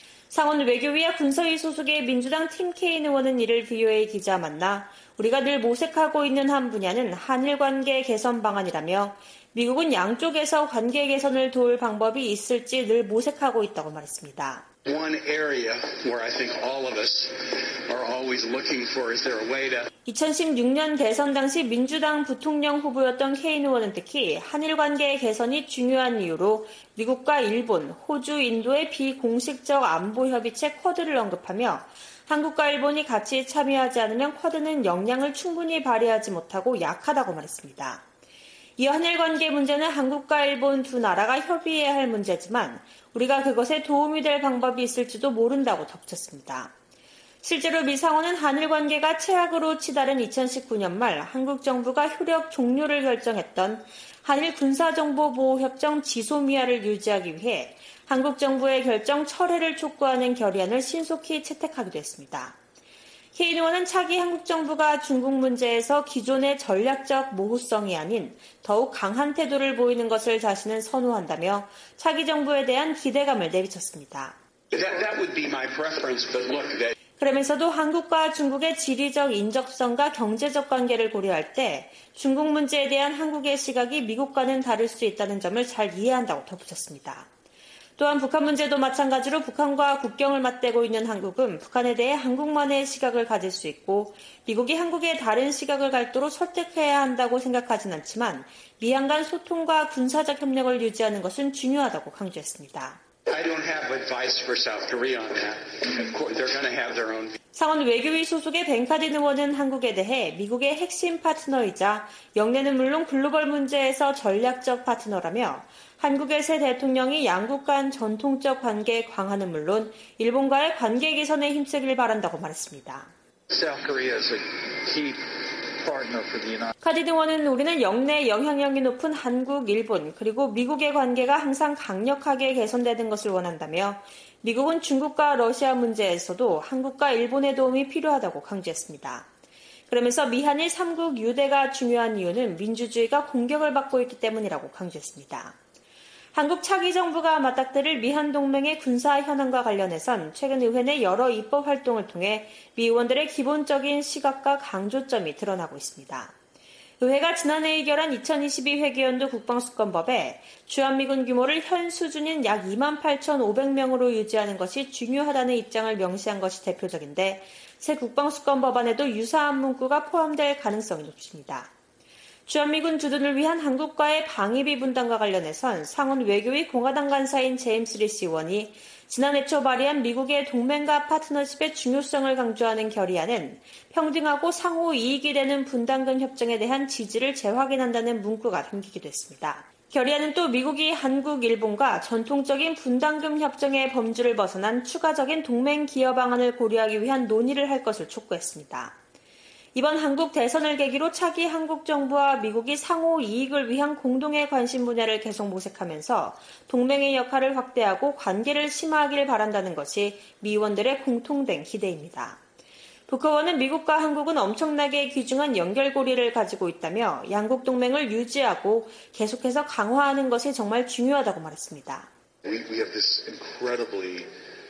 상원 외교위와 군사위 소속의 민주당 팀 케인 의원은 이를 VOA 기자와 만나 우리가 늘 모색하고 있는 한 분야는 한일 관계 개선 방안이라며 미국은 양쪽에서 관계 개선을 도울 방법이 있을지 늘 모색하고 있다고 말했습니다. One area where I think all of us are always looking for is there a way to 2016년 대선 당시 민주당 부통령 후보였던 케인 의원은 특히 한일 관계 개선이 중요한 이유로 미국과 일본, 호주, 인도의 비공식적 안보 협의체 쿼드를 언급하며 한국과 일본이 같이 참여하지 않으면 쿼드는 역량을 충분히 발휘하지 못하고 약하다고 말했습니다. 이 한일 관계 문제는 한국과 일본 두 나라가 협의해야 할 문제지만 우리가 그것에 도움이 될 방법이 있을지도 모른다고 덧붙였습니다. 실제로 미 상원은 한일 관계가 최악으로 치달은 2019년 말 한국 정부가 효력 종료를 결정했던 한일 군사정보보호협정 지소미아를 유지하기 위해 한국 정부의 결정 철회를 촉구하는 결의안을 신속히 채택하기도 했습니다. 케인 의원은 차기 한국 정부가 중국 문제에서 기존의 전략적 모호성이 아닌 더욱 강한 태도를 보이는 것을 자신은 선호한다며 차기 정부에 대한 기대감을 내비쳤습니다. that would be my preference, but look that 그러면서도 한국과 중국의 지리적 인접성과 경제적 관계를 고려할 때 중국 문제에 대한 한국의 시각이 미국과는 다를 수 있다는 점을 잘 이해한다고 덧붙였습니다. 또한 북한 문제도 마찬가지로 북한과 국경을 맞대고 있는 한국은 북한에 대해 한국만의 시각을 가질 수 있고 미국이 한국의 다른 시각을 갖도록 설득해야 한다고 생각하진 않지만 미한 간 소통과 군사적 협력을 유지하는 것은 중요하다고 강조했습니다. I don't have advice for South Korea on that. Of course, they're going to have their own. 상원 외교위 소속의 벤카딘 의원은 한국에 대해 미국의 핵심 파트너이자 영내는 물론 글로벌 문제에서 전략적 파트너라며 한국의 새 대통령이 양국 간 전통적 관계 강화는 물론 일본과의 관계 개선에 힘쓰길 바란다고 말했습니다. 카딘 의원은 우리는 영내 영향력이 높은 한국, 일본 그리고 미국의 관계가 항상 강력하게 개선되는 것을 원한다며 미국은 중국과 러시아 문제에서도 한국과 일본의 도움이 필요하다고 강조했습니다. 그러면서 미한일 3국 유대가 중요한 이유는 민주주의가 공격을 받고 있기 때문이라고 강조했습니다. 한국 차기 정부가 맞닥뜨릴 미한 동맹의 군사 현안과 관련해선 최근 의회 내 여러 입법 활동을 통해 미 의원들의 기본적인 시각과 강조점이 드러나고 있습니다. 의회가 지난해 의결한 2022 회계연도 국방수권법에 주한미군 규모를 현 수준인 약 28,500명으로 유지하는 것이 중요하다는 입장을 명시한 것이 대표적인데 새 국방수권법안에도 유사한 문구가 포함될 가능성이 높습니다. 주한미군 주둔을 위한 한국과의 방위비 분담과 관련해선 상원 외교위 공화당 간사인 제임스 리시 의원이 지난해 초 발의한 미국의 동맹과 파트너십의 중요성을 강조하는 결의안은 평등하고 상호 이익이 되는 분담금 협정에 대한 지지를 재확인한다는 문구가 담기기도 했습니다. 결의안은 또 미국이 한국, 일본과 전통적인 분담금 협정의 범주를 벗어난 추가적인 동맹 기여 방안을 고려하기 위한 논의를 할 것을 촉구했습니다. 이번 한국 대선을 계기로 차기 한국 정부와 미국이 상호 이익을 위한 공동의 관심 분야를 계속 모색하면서 동맹의 역할을 확대하고 관계를 심화하길 바란다는 것이 미 의원들의 공통된 기대입니다. 북 의원은 미국과 한국은 엄청나게 귀중한 연결고리를 가지고 있다며 양국 동맹을 유지하고 계속해서 강화하는 것이 정말 중요하다고 말했습니다. We have this incredibly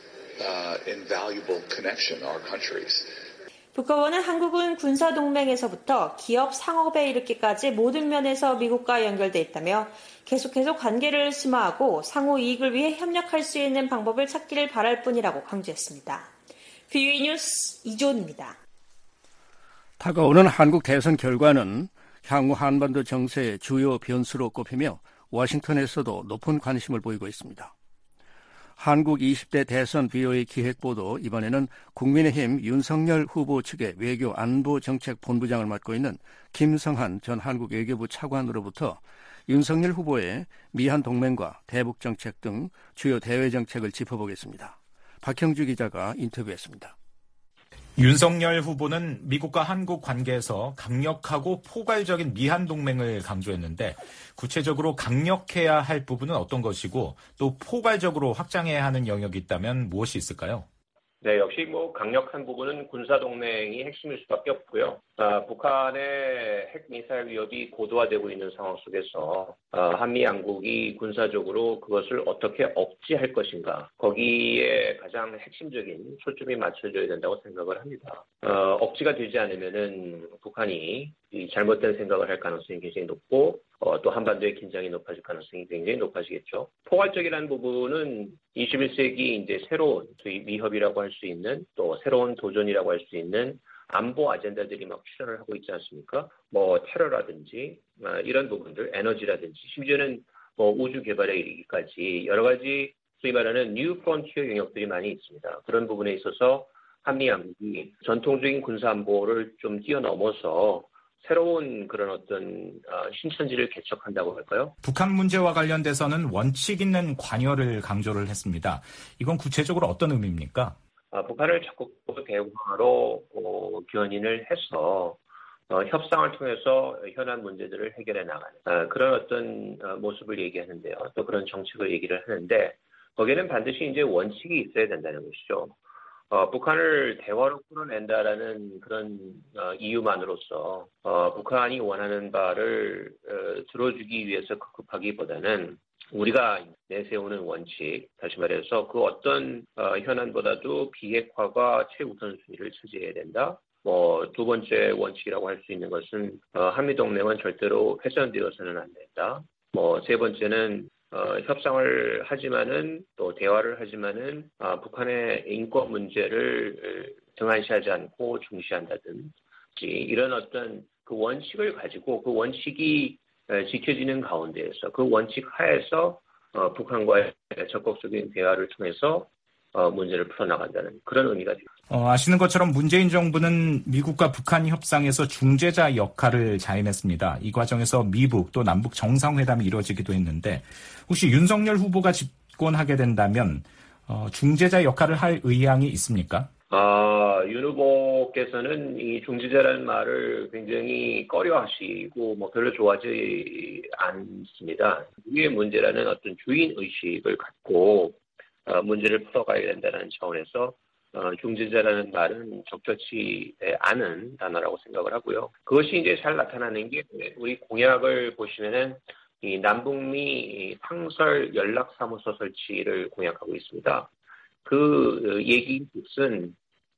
invaluable connection, our countries. 북 의원은 한국은 군사동맹에서부터 기업 상업에 이르기까지 모든 면에서 미국과 연결돼 있다며 계속해서 관계를 심화하고 상호 이익을 위해 협력할 수 있는 방법을 찾기를 바랄 뿐이라고 강조했습니다. VOA 뉴스 이조은입니다. 다가오는 한국 대선 결과는 향후 한반도 정세의 주요 변수로 꼽히며 워싱턴에서도 높은 관심을 보이고 있습니다. 한국 20대 대선 VOA 기획보도 이번에는 국민의힘 윤석열 후보 측의 외교 안보 정책 본부장을 맡고 있는 김성한 전 한국 외교부 차관으로부터 윤석열 후보의 미한 동맹과 대북 정책 등 주요 대외 정책을 짚어보겠습니다. 박형주 기자가 인터뷰했습니다. 윤석열 후보는 미국과 한국 관계에서 강력하고 포괄적인 미한 동맹을 강조했는데 구체적으로 강력해야 할 부분은 어떤 것이고 또 포괄적으로 확장해야 하는 영역이 있다면 무엇이 있을까요? 네, 역시 강력한 부분은 군사동맹이 핵심일 수밖에 없고요. 북한의 핵미사일 위협이 고도화되고 있는 상황 속에서 한미 양국이 군사적으로 그것을 어떻게 억제할 것인가, 거기에 가장 핵심적인 초점이 맞춰져야 된다고 생각을 합니다. 억지가 되지 않으면은 북한이 잘못된 생각을 할 가능성이 굉장히 높고 또 한반도의 긴장이 높아질 가능성이 굉장히 높아지겠죠. 포괄적이라는 부분은 21세기 이제 새로운 위협이라고 할 수 있는 또 새로운 도전이라고 할 수 있는 안보 아젠다들이 막 출현을 하고 있지 않습니까? 테러라든지 이런 부분들, 에너지라든지 심지어는 우주 개발에 이르기까지 여러 가지 소위 말하는 뉴 프론티어 영역들이 많이 있습니다. 그런 부분에 있어서 한미 양국이 전통적인 군사 안보를 좀 뛰어넘어서 새로운 그런 어떤 신천지를 개척한다고 할까요? 북한 문제와 관련돼서는 원칙 있는 관여를 강조를 했습니다. 이건 구체적으로 어떤 의미입니까? 북한을 적극적으로 대화로 견인을 해서 협상을 통해서 현안 문제들을 해결해 나가는 그런 어떤 모습을 얘기하는데요. 또 그런 정책을 얘기를 하는데 거기에는 반드시 이제 원칙이 있어야 된다는 것이죠. 북한을 대화로 끌어낸다라는 그런 이유만으로서 북한이 원하는 바를 들어주기 위해서 급급하기보다는 우리가 내세우는 원칙, 다시 말해서 그 어떤 현안보다도 비핵화가 최우선순위를 차지해야 된다. 두 번째 원칙이라고 할 수 있는 것은 한미동맹은 절대로 훼손되어서는 안 된다. 세 번째는 협상을 하지만은 또 대화를 하지만은 북한의 인권 문제를 등한시하지 않고 중시한다든지 이런 어떤 그 원칙을 가지고 그 원칙이 지켜지는 가운데에서 그 원칙 하에서 북한과의 적극적인 대화를 통해서 문제를 풀어나간다는 그런 의미가 됩니다. 아시는 것처럼 문재인 정부는 미국과 북한 협상에서 중재자 역할을 자임했습니다. 이 과정에서 미북 또 남북 정상회담이 이루어지기도 했는데 혹시 윤석열 후보가 집권하게 된다면 중재자 역할을 할 의향이 있습니까? 윤 후보께서는 이 중재자라는 말을 굉장히 꺼려하시고 별로 좋아하지 않습니다. 우리의 문제라는 어떤 주인 의식을 갖고 문제를 풀어가야 된다는 차원에서 중재자라는 말은 적절치 않은 단어라고 생각을 하고요. 그것이 이제 잘 나타나는 게 우리 공약을 보시면은 이 남북미 상설 연락사무소 설치를 공약하고 있습니다. 그 얘기뜻은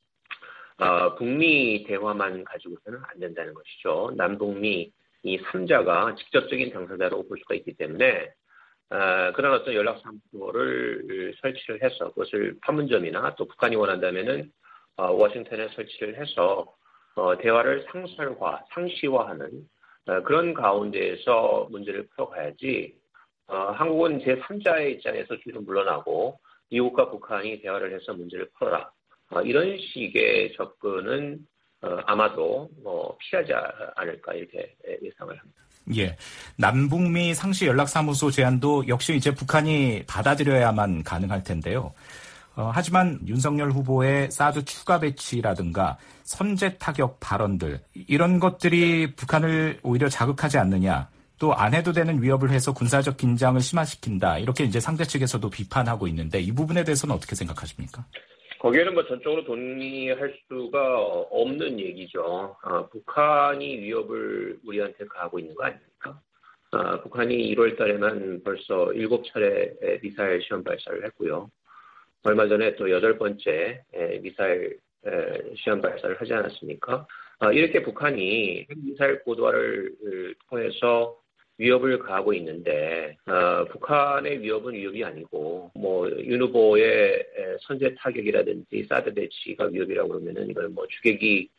북미 대화만 가지고서는 안 된다는 것이죠. 남북미 이 3자가 직접적인 당사자로 볼 수가 있기 때문에 그런 어떤 연락사무소를 설치를 해서 그것을 판문점이나 또 북한이 원한다면은 워싱턴에 설치를 해서 대화를 상시화하는 그런 가운데에서 문제를 풀어가야지 한국은 제3자의 입장에서 뒤로 물러나고 미국과 북한이 대화를 해서 문제를 풀어라. 이런 식의 접근은 아마도 피하지 않을까 이렇게 예상을 합니다. 예, 남북미 상시 연락사무소 제안도 역시 이제 북한이 받아들여야만 가능할 텐데요. 하지만 윤석열 후보의 사드 추가 배치라든가 선제 타격 발언들 이런 것들이 북한을 오히려 자극하지 않느냐, 또 안 해도 되는 위협을 해서 군사적 긴장을 심화시킨다 이렇게 이제 상대 측에서도 비판하고 있는데 이 부분에 대해서는 어떻게 생각하십니까? 거기에는 전적으로 동의할 수가 없는 얘기죠. 북한이 위협을 우리한테 가하고 있는 거 아닙니까? 북한이 1월 달에만 벌써 7차례 미사일 시험 발사를 했고요. 얼마 전에 또 8번째 미사일 시험 발사를 하지 않았습니까? 이렇게 북한이 핵미사일 고도화를 통해서 위협을 가하고 있는데 북한의 위협은 위협이 아니고 윤 후보의 선제 타격이라든지 사드 배치가 위협이라고 그러면은 이걸 주객이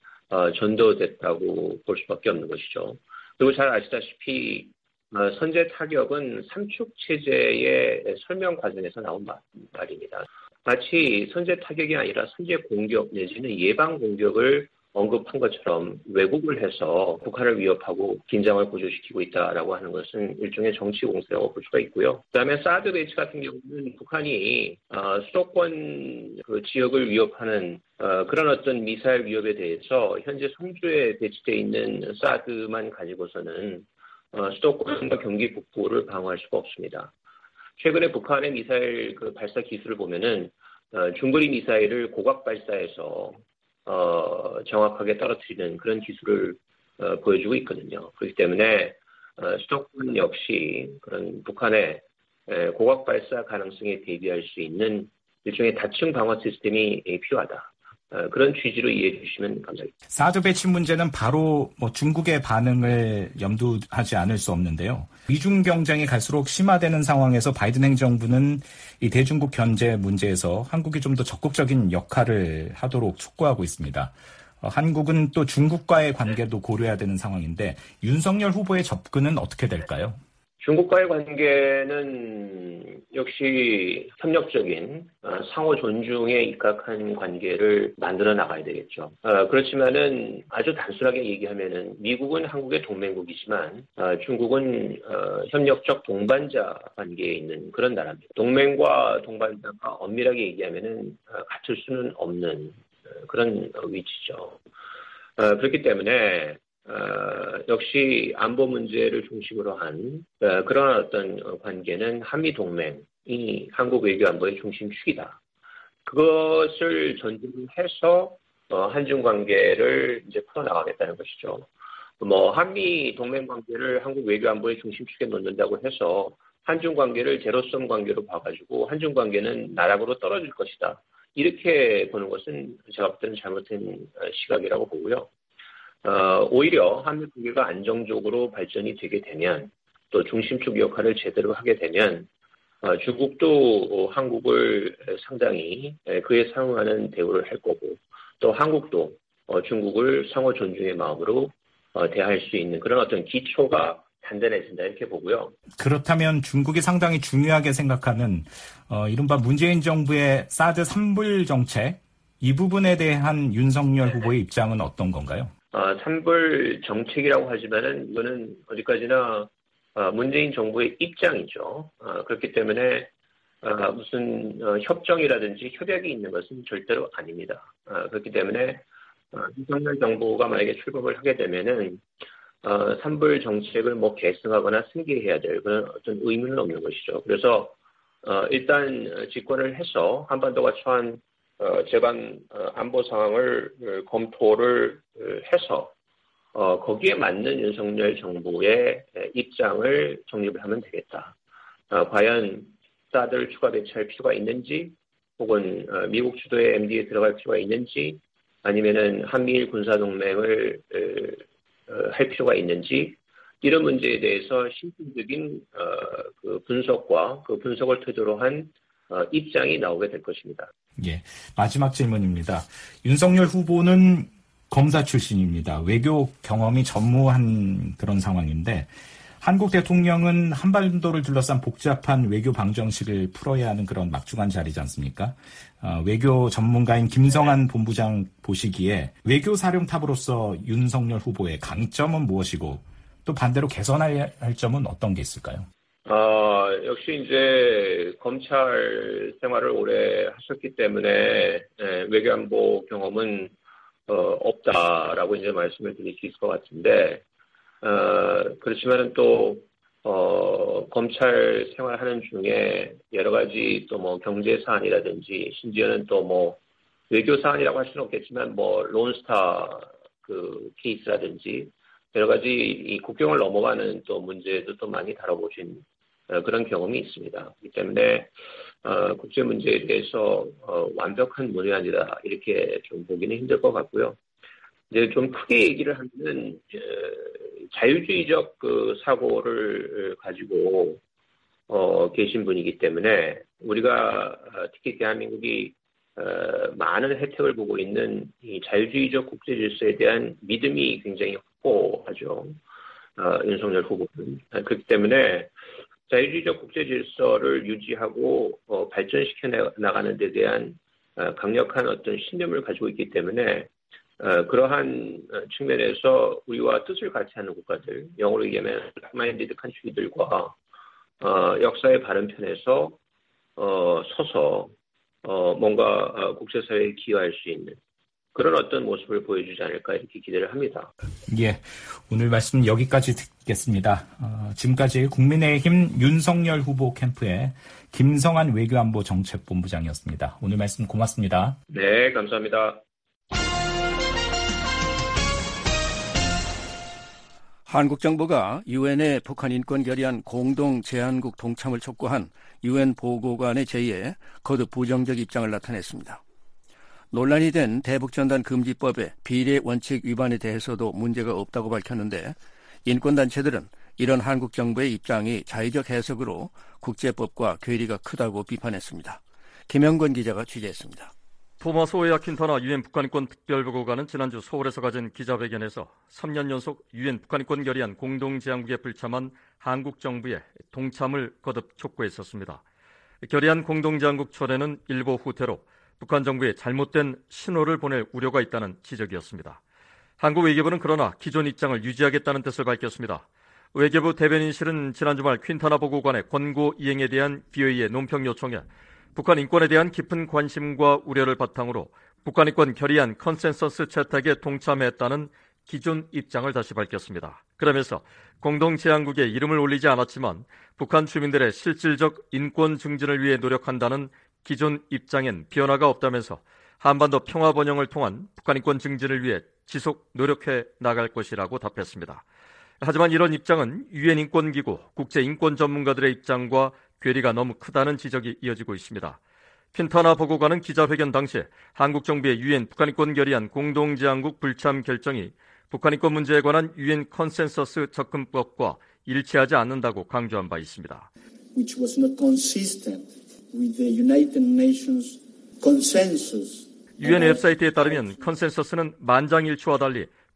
전도됐다고 볼 수밖에 없는 것이죠. 그리고 잘 아시다시피 선제 타격은 삼축 체제의 설명 과정에서 나온 말입니다. 마치 선제 타격이 아니라 선제 공격 내지는 예방 공격을 언급한 것처럼 왜곡을 해서 북한을 위협하고 긴장을 고조시키고 있다라고 하는 것은 일종의 정치 공세라고 볼 수가 있고요. 그다음에 사드 배치 같은 경우는 북한이 수도권 그 지역을 위협하는 그런 어떤 미사일 위협에 대해서 현재 성주에 배치되어 있는 사드만 가지고서는 수도권과 경기 북부를 방어할 수가 없습니다. 최근에 북한의 미사일 그 발사 기술을 보면은 중거리 미사일을 고각 발사해서 정확하게 떨어뜨리는 그런 기술을 보여주고 있거든요. 그렇기 때문에 수도권 역시 그런 북한의 고각 발사 가능성에 대비할 수 있는 일종의 다층 방어 시스템이 필요하다. 그런 취지로 이해해 주시면 감사하겠습니다. 사드 배치 문제는 바로 중국의 반응을 염두하지 않을 수 없는데요. 미중 경쟁이 갈수록 심화되는 상황에서 바이든 행정부는 이 대중국 견제 문제에서 한국이 좀 더 적극적인 역할을 하도록 촉구하고 있습니다. 한국은 또 중국과의 관계도 고려해야 되는 상황인데 윤석열 후보의 접근은 어떻게 될까요? 중국과의 관계는 역시 협력적인 상호 존중에 입각한 관계를 만들어 나가야 되겠죠. 그렇지만은 아주 단순하게 얘기하면은 미국은 한국의 동맹국이지만 중국은 협력적 동반자 관계에 있는 그런 나라입니다. 동맹과 동반자가 엄밀하게 얘기하면은 같을 수는 없는 그런 위치죠. 그렇기 때문에 역시 안보 문제를 중심으로 한 그런 어떤 관계는 한미 동맹이 한국 외교 안보의 중심축이다. 그것을 전제해서 한중 관계를 이제 풀어나가겠다는 것이죠. 한미 동맹 관계를 한국 외교 안보의 중심축에 놓는다고 해서 한중 관계를 제로섬 관계로 봐가지고 한중 관계는 나락으로 떨어질 것이다. 이렇게 보는 것은 제가 볼 때는 잘못된 시각이라고 보고요. 오히려 한미 관계가 안정적으로 발전이 되게 되면 또 중심축 역할을 제대로 하게 되면 중국도 한국을 상당히 그에 상응하는 대우를 할 거고 또 한국도 중국을 상호 존중의 마음으로 대할 수 있는 그런 어떤 기초가 단단해진다 이렇게 보고요. 그렇다면 중국이 상당히 중요하게 생각하는 이른바 문재인 정부의 사드 3불 정책 이 부분에 대한 윤석열 후보의 입장은 어떤 건가요? 3불 정책이라고 하지만은 이거는 어디까지나 문재인 정부의 입장이죠. 그렇기 때문에 무슨 협정이라든지 협약이 있는 것은 절대로 아닙니다. 그렇기 때문에 윤석열 정부가 만약에 출범을 하게 되면은 3불 정책을 뭐 계승하거나 승계해야 될 그런 어떤 의무는 없는 것이죠. 그래서 일단 집권을 해서 한반도가 처한 재반 안보 상황을 검토를 해서 거기에 맞는 윤석열 정부의 입장을 정립을 하면 되겠다. 과연 사드를 추가 배치할 필요가 있는지, 혹은 미국 주도의 MD에 들어갈 필요가 있는지, 아니면은 한미일 군사동맹을 할 필요가 있는지, 이런 문제에 대해서 실질적인 그 분석과 그 분석을 토대로 한 입장이 나오게 될 것입니다. 예, 마지막 질문입니다. 윤석열 후보는 검사 출신입니다. 외교 경험이 전무한 그런 상황인데 한국 대통령은 한반도를 둘러싼 복잡한 외교 방정식을 풀어야 하는 그런 막중한 자리지 않습니까? 외교 전문가인 김성한 본부장 보시기에 외교 사령탑으로서 윤석열 후보의 강점은 무엇이고 또 반대로 개선해야 할 점은 어떤 게 있을까요? 역시 이제 검찰 생활을 오래 하셨기 때문에 외교안보 경험은 없다라고 이제 말씀을 드릴 수 있을 것 같은데, 그렇지만은 또 검찰 생활하는 중에 여러 가지 또 뭐 경제 사안이라든지 심지어는 또 뭐 외교 사안이라고 할 수는 없겠지만 뭐 론스타 그 케이스라든지 여러 가지 이 국경을 넘어가는 또 문제도 또 많이 다뤄보신 그런 경험이 있습니다. 그렇기 때문에 국제 문제에 대해서 완벽한 문외한이다 이렇게 좀 보기는 힘들 것 같고요. 이제 좀 크게 얘기를 하면은 자유주의적 그 사고를 가지고 계신 분이기 때문에 우리가 특히 대한민국이 많은 혜택을 보고 있는 이 자유주의적 국제 질서에 대한 믿음이 굉장히 확고하죠. 윤석열 후보는. 그렇기 때문에 자유주의적 국제 질서를 유지하고 발전시켜 나가는 데 대한 강력한 어떤 신념을 가지고 있기 때문에 그러한 측면에서 우리와 뜻을 같이 하는 국가들, 영어로 얘기하면 like-minded country들과 역사의 바른 편에서 서서 뭔가 국제사회에 기여할 수 있는 그런 어떤 모습을 보여주지 않을까 이렇게 기대를 합니다. 예, 오늘 말씀 여기까지 듣겠습니다. 지금까지 국민의힘 윤석열 후보 캠프의 김성한 외교안보 정책본부장이었습니다. 오늘 말씀 고맙습니다. 네, 감사합니다. 한국 정부가 유엔에 북한 인권 결의안 공동 제안국 동참을 촉구한 유엔 보고관의 제의에 거듭 부정적 입장을 나타냈습니다. 논란이 된 대북전단 금지법의 비례 원칙 위반에 대해서도 문제가 없다고 밝혔는데 인권단체들은 이런 한국 정부의 입장이 자의적 해석으로 국제법과 괴리가 크다고 비판했습니다. 김영권 기자가 취재했습니다. 토마스 오야 퀸타나 유엔 북한인권 특별보고관은 지난주 서울에서 가진 기자회견에서 3년 연속 유엔 북한인권 결의안 공동제안국에 불참한 한국 정부의 동참을 거듭 촉구했었습니다. 결의안 공동제안국 초래는 일보 후퇴로 북한 정부에 잘못된 신호를 보낼 우려가 있다는 지적이었습니다. 한국 외교부는 그러나 기존 입장을 유지하겠다는 뜻을 밝혔습니다. 외교부 대변인실은 지난 주말 퀸타나 보고관의 권고 이행에 대한 BOE의 논평 요청에 북한 인권에 대한 깊은 관심과 우려를 바탕으로 북한 인권 결의안 컨센서스 채택에 동참했다는 기존 입장을 다시 밝혔습니다. 그러면서 공동제안국에 이름을 올리지 않았지만 북한 주민들의 실질적 인권 증진을 위해 노력한다는 기존 입장엔 변화가 없다면서 한반도 평화 번영을 통한 북한 인권 증진을 위해 지속 노력해 나갈 것이라고 답했습니다. 하지만 이런 입장은 유엔 인권기구, 국제 인권 전문가들의 입장과 괴리가 너무 크다는 지적이 이어지고 있습니다. 퀸타나 보고관은 기자회견 당시 한국 정부의 유엔 북한인권 결의안 공동제안국 불참 결정이 북한인권 문제에 관한 유엔 컨센서스 접근법과 일치하지 않는다고 강조한 바 있습니다. Which was not consistent with the United Nations consensus. 유엔 웹사이트에 따르면 컨센서스는 만장일치와 달리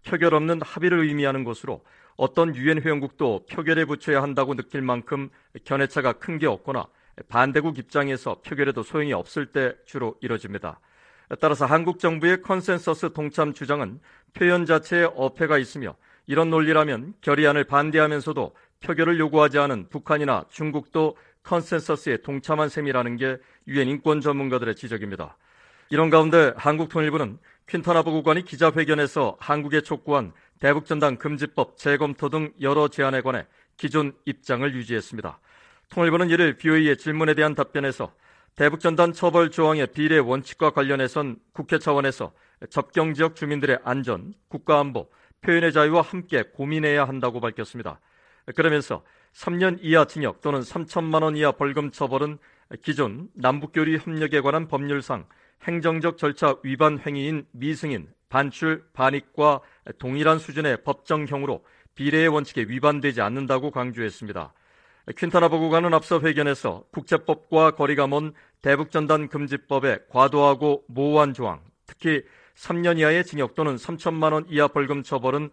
표결 없는 합의를 의미하는 것으로 어떤 유엔 회원국도 표결에 붙여야 한다고 느낄 만큼 견해차가 큰 게 없거나 반대국 입장에서 표결에도 소용이 없을 때 주로 이뤄집니다. 따라서 한국 정부의 컨센서스 동참 주장은 표현 자체에 어폐가 있으며 이런 논리라면 결의안을 반대하면서도 표결을 요구하지 않은 북한이나 중국도 컨센서스에 동참한 셈이라는 게 유엔 인권 전문가들의 지적입니다. 이런 가운데 한국통일부는 퀸타나버 국관이 기자회견에서 한국에 촉구한 대북전단 금지법 재검토 등 여러 제안에 관해 기존 입장을 유지했습니다. 통일부는 이를 BOA의 질문에 대한 답변에서 대북전단 처벌 조항의 비례 원칙과 관련해선 국회 차원에서 접경지역 주민들의 안전, 국가안보, 표현의 자유와 함께 고민해야 한다고 밝혔습니다. 그러면서 3년 이하 징역 또는 3천만 원 이하 벌금 처벌은 기존 남북교류 협력에 관한 법률상 행정적 절차 위반 행위인 미승인, 반출, 반익과 동일한 수준의 법정형으로 비례의 원칙에 위반되지 않는다고 강조했습니다. 퀸타나버 국관은 앞서 회견에서 국제법과 거리가 먼 대북전단 금지법의 과도하고 모호한 조항, 특히 3년 이하의 징역 또는 3천만 원 이하 벌금 처벌은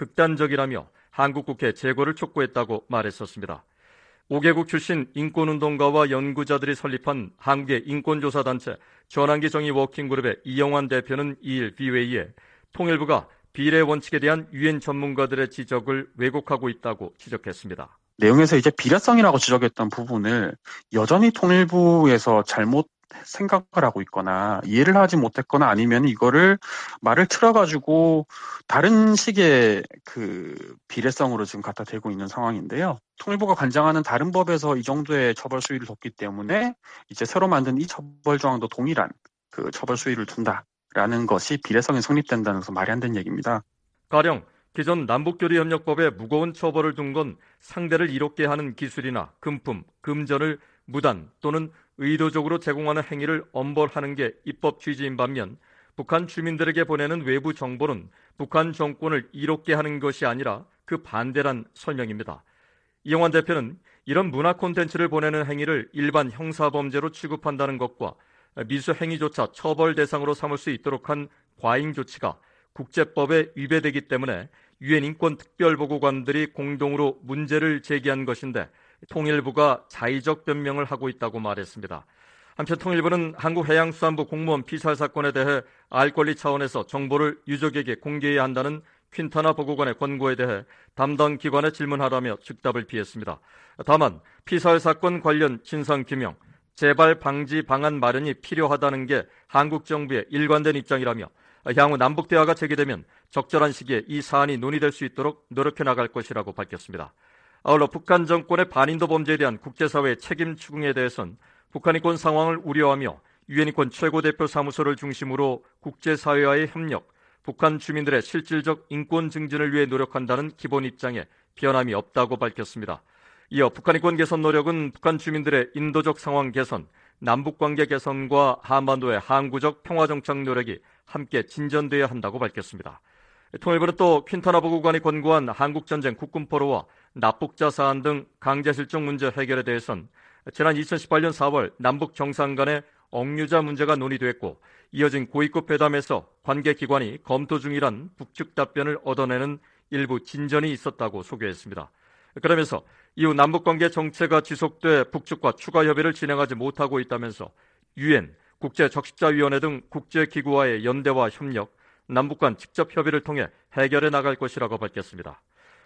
극단적이라며 한국 국회 재고를 촉구했다고 말했었습니다. 5개국 출신 인권운동가와 연구자들이 설립한 한국의 인권조사단체 전환기 정의 워킹그룹의 이영환 대표는 2일 BOA에 통일부가 비례 원칙에 대한 유엔 전문가들의 지적을 왜곡하고 있다고 지적했습니다. 내용에서 이제 비례성이라고 지적했던 부분을 여전히 통일부에서 잘못 생각을 하고 있거나 이해를 하지 못했거나 아니면 이거를 말을 틀어가지고 다른 식의 그 비례성으로 지금 갖다 대고 있는 상황인데요. 통일부가 관장하는 다른 법에서 이 정도의 처벌 수위를 뒀기 때문에 이제 새로 만든 이 처벌 조항도 동일한 그 처벌 수위를 둔다라는 것이 비례성이 성립된다는 것은 말이 안 되는 얘기입니다. 가령 기존 남북교류협력법에 무거운 처벌을 둔 건 상대를 이롭게 하는 기술이나 금품, 금전을 무단 또는 의도적으로 제공하는 행위를 엄벌하는 게 입법 취지인 반면 북한 주민들에게 보내는 외부 정보는 북한 정권을 이롭게 하는 것이 아니라 그 반대란 설명입니다. 이영환 대표는 이런 문화 콘텐츠를 보내는 행위를 일반 형사범죄로 취급한다는 것과 미수 행위조차 처벌 대상으로 삼을 수 있도록 한 과잉 조치가 국제법에 위배되기 때문에 유엔 인권특별보고관들이 공동으로 문제를 제기한 것인데 통일부가 자의적 변명을 하고 있다고 말했습니다. 한편 통일부는 한국해양수산부 공무원 피살 사건에 대해 알 권리 차원에서 정보를 유족에게 공개해야 한다는 퀸타나 보고관의 권고에 대해 담당 기관에 질문하라며 즉답을 피했습니다. 다만 피살 사건 관련 진상규명, 재발 방지 방안 마련이 필요하다는 게 한국 정부의 일관된 입장이라며 향후 남북 대화가 재개되면 적절한 시기에 이 사안이 논의될 수 있도록 노력해 나갈 것이라고 밝혔습니다. 아울러 북한 정권의 반인도 범죄에 대한 국제사회의 책임 추궁에 대해선 북한 인권 상황을 우려하며 유엔 인권 최고대표 사무소를 중심으로 국제사회와의 협력, 북한 주민들의 실질적 인권 증진을 위해 노력한다는 기본 입장에 변함이 없다고 밝혔습니다. 이어 북한 인권 개선 노력은 북한 주민들의 인도적 상황 개선, 남북관계 개선과 한반도의 항구적 평화정착 노력이 함께 진전돼야 한다고 밝혔습니다. 통일부는 또 퀸타나 보고관이 권고한 한국전쟁 국군포로와 납북자 사안 등 강제실종 문제 해결에 대해선 지난 2018년 4월 남북 정상 간의 억류자 문제가 논의됐고 이어진 고위급 회담에서 관계기관이 검토 중이란 북측 답변을 얻어내는 일부 진전이 있었다고 소개했습니다. 그러면서 이후 남북관계 정체가 지속돼 북측과 추가 협의를 진행하지 못하고 있다면서 유엔, 국제적십자위원회 등 국제기구와의 연대와 협력, 남북 간 직접 협의를 통해 해결해 나갈 것이라고 밝혔습니다.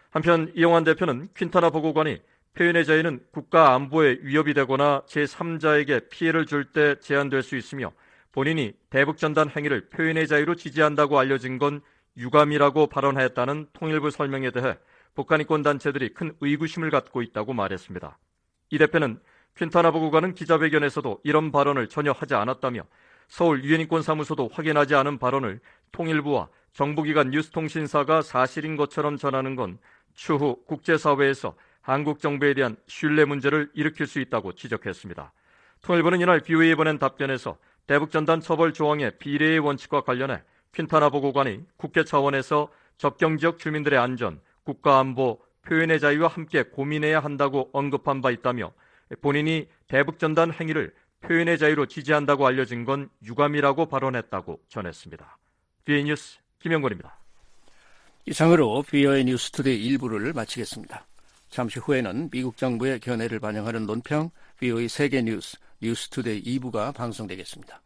한편 이영환 대표는 퀸타나 보고관이 표현의 자유는 국가 안보에 위협이 되거나 제3자에게 피해를 줄 때 제한될 수 있으며 본인이 대북전단 행위를 표현의 자유로 지지한다고 알려진 건 유감이라고 발언했다는 통일부 설명에 대해 북한 인권단체들이 큰 의구심을 갖고 있다고 말했습니다. 이 대표는 퀸타나 보고관은 기자회견에서도 이런 발언을 전혀 하지 않았다며 서울 유엔인권사무소도 확인하지 않은 발언을 통일부와 정부기관 뉴스통신사가 사실인 것처럼 전하는 건 추후 국제사회에서 한국 정부에 대한 신뢰 문제를 일으킬 수 있다고 지적했습니다. 통일부는 이날 BOA에 보낸 답변에서 대북전단 처벌 조항의 비례의 원칙과 관련해 퀸타나 보고관이 국회 차원에서 접경지역 주민들의 안전, 국가안보, 표현의 자유와 함께 고민해야 한다고 언급한 바 있다며 본인이 대북전단 행위를 표현의 자유로 지지한다고 알려진 건 유감이라고 발언했다고 전했습니다. BA 뉴스 김영권입니다. 이상으로 VOA 뉴스투데이 1부를 마치겠습니다. 잠시 후에는 미국 정부의 견해를 반영하는 논평 VOA 세계 뉴스 뉴스투데이 2부가 방송되겠습니다.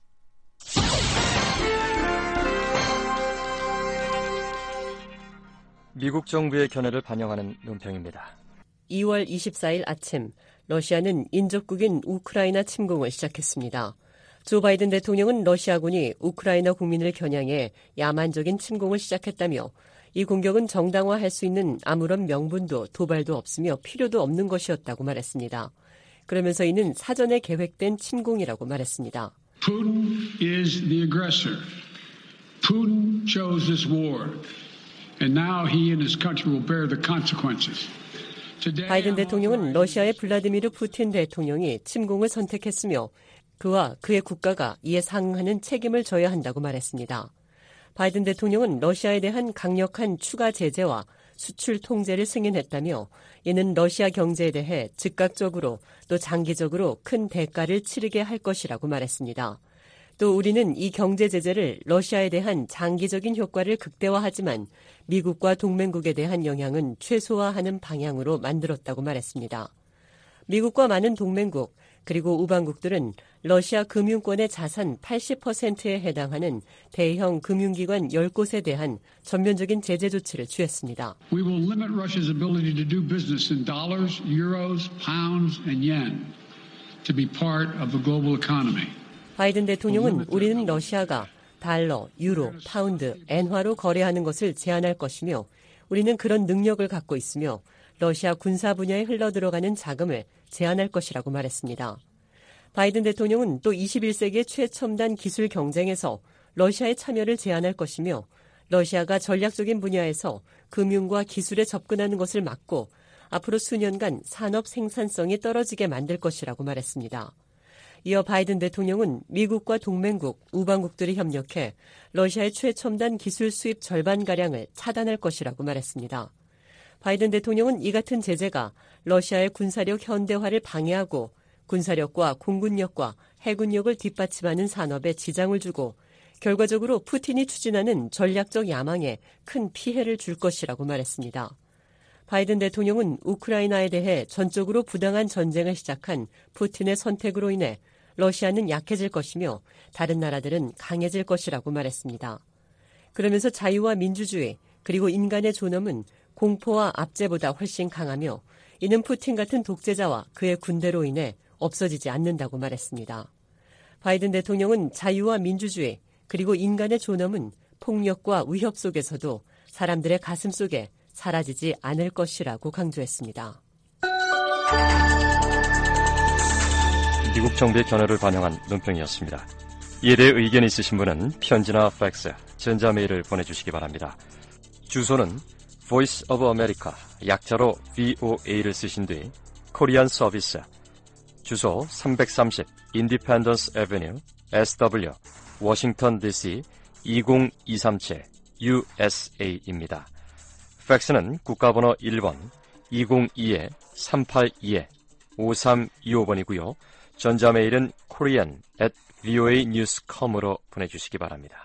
미국 정부의 견해를 반영하는 논평입니다. 2월 24일 아침 러시아는 인접국인 우크라이나 침공을 시작했습니다. 조 바이든 대통령은 러시아군이 우크라이나 국민을 겨냥해 야만적인 침공을 시작했다며 이 공격은 정당화할 수 있는 아무런 명분도 도발도 없으며 필요도 없는 것이었다고 말했습니다. 그러면서 이는 사전에 계획된 침공이라고 말했습니다. Putin is the aggressor. Putin chose this war. And now he and his country will bear the consequences. 바이든 대통령은 러시아의 블라디미르 푸틴 대통령이 침공을 선택했으며 그와 그의 국가가 이에 상응하는 책임을 져야 한다고 말했습니다. 바이든 대통령은 러시아에 대한 강력한 추가 제재와 수출 통제를 승인했다며 이는 러시아 경제에 대해 즉각적으로 또 장기적으로 큰 대가를 치르게 할 것이라고 말했습니다. 또 우리는 이 경제 제재를 러시아에 대한 장기적인 효과를 극대화하지만 미국과 동맹국에 대한 영향은 최소화하는 방향으로 만들었다고 말했습니다. 미국과 많은 동맹국 그리고 우방국들은 러시아 금융권의 자산 80%에 해당하는 대형 금융기관 10곳에 대한 전면적인 제재 조치를 취했습니다. We will limit Russia's ability to do business in dollars, euros, pounds, and yen to be part of the global economy. 바이든 대통령은 우리는 러시아가 달러, 유로, 파운드, 엔화로 거래하는 것을 제한할 것이며 우리는 그런 능력을 갖고 있으며 러시아 군사 분야에 흘러들어가는 자금을 제한할 것이라고 말했습니다. 바이든 대통령은 또 21세기의 최첨단 기술 경쟁에서 러시아의 참여를 제한할 것이며 러시아가 전략적인 분야에서 금융과 기술에 접근하는 것을 막고 앞으로 수년간 산업 생산성이 떨어지게 만들 것이라고 말했습니다. 이어 바이든 대통령은 미국과 동맹국, 우방국들이 협력해 러시아의 최첨단 기술 수입 절반가량을 차단할 것이라고 말했습니다. 바이든 대통령은 이 같은 제재가 러시아의 군사력 현대화를 방해하고 군사력과 공군력과 해군력을 뒷받침하는 산업에 지장을 주고 결과적으로 푸틴이 추진하는 전략적 야망에 큰 피해를 줄 것이라고 말했습니다. 바이든 대통령은 우크라이나에 대해 전적으로 부당한 전쟁을 시작한 푸틴의 선택으로 인해 러시아는 약해질 것이며 다른 나라들은 강해질 것이라고 말했습니다. 그러면서 자유와 민주주의 그리고 인간의 존엄은 공포와 압제보다 훨씬 강하며 이는 푸틴 같은 독재자와 그의 군대로 인해 없어지지 않는다고 말했습니다. 바이든 대통령은 자유와 민주주의 그리고 인간의 존엄은 폭력과 위협 속에서도 사람들의 가슴 속에 사라지지 않을 것이라고 강조했습니다. 미국 정부의 견해를 반영한 논평이었습니다. 이에 대해 의견이 있으신 분은 편지나 팩스, 전자메일을 보내주시기 바랍니다. 주소는 Voice of America, 약자로 VOA를 쓰신 뒤 코리안 서비스, 주소 330 Independence Avenue, SW, 워싱턴 DC 20237 USA입니다. 팩스는 국가번호 1번 202-382-5325번이고요. 전자메일은 korean@voanews.com으로 보내주시기 바랍니다.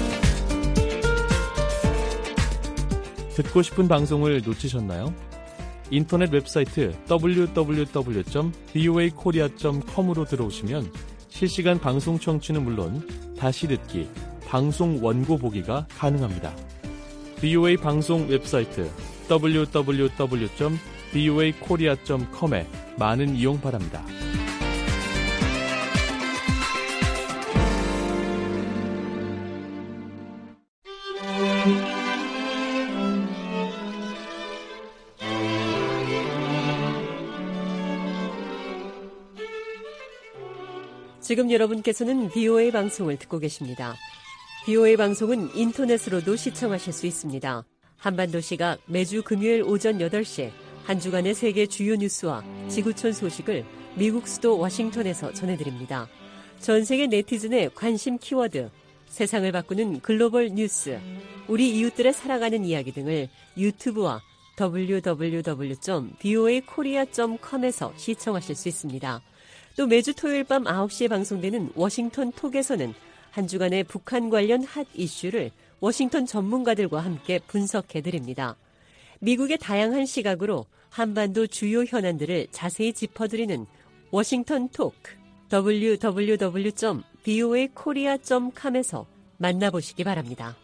듣고 싶은 방송을 놓치셨나요? 인터넷 웹사이트 www.voakorea.com으로 들어오시면 실시간 방송 청취는 물론 다시 듣기, 방송 원고 보기가 가능합니다. VOA 방송 웹사이트 www.voakorea.com에 많은 이용 바랍니다. 지금 여러분께서는 VOA 방송을 듣고 계십니다. VOA 방송은 인터넷으로도 시청하실 수 있습니다. 한반도 시각 매주 금요일 오전 8시 한 주간의 세계 주요 뉴스와 지구촌 소식을 미국 수도 워싱턴에서 전해드립니다. 전 세계 네티즌의 관심 키워드, 세상을 바꾸는 글로벌 뉴스, 우리 이웃들의 살아가는 이야기 등을 유튜브와 www.voakorea.com에서 시청하실 수 있습니다. 또 매주 토요일 밤 9시에 방송되는 워싱턴 톡에서는 한 주간의 북한 관련 핫 이슈를 워싱턴 전문가들과 함께 분석해드립니다. 미국의 다양한 시각으로 한반도 주요 현안들을 자세히 짚어드리는 워싱턴 토크, www.voakorea.com에서 만나보시기 바랍니다.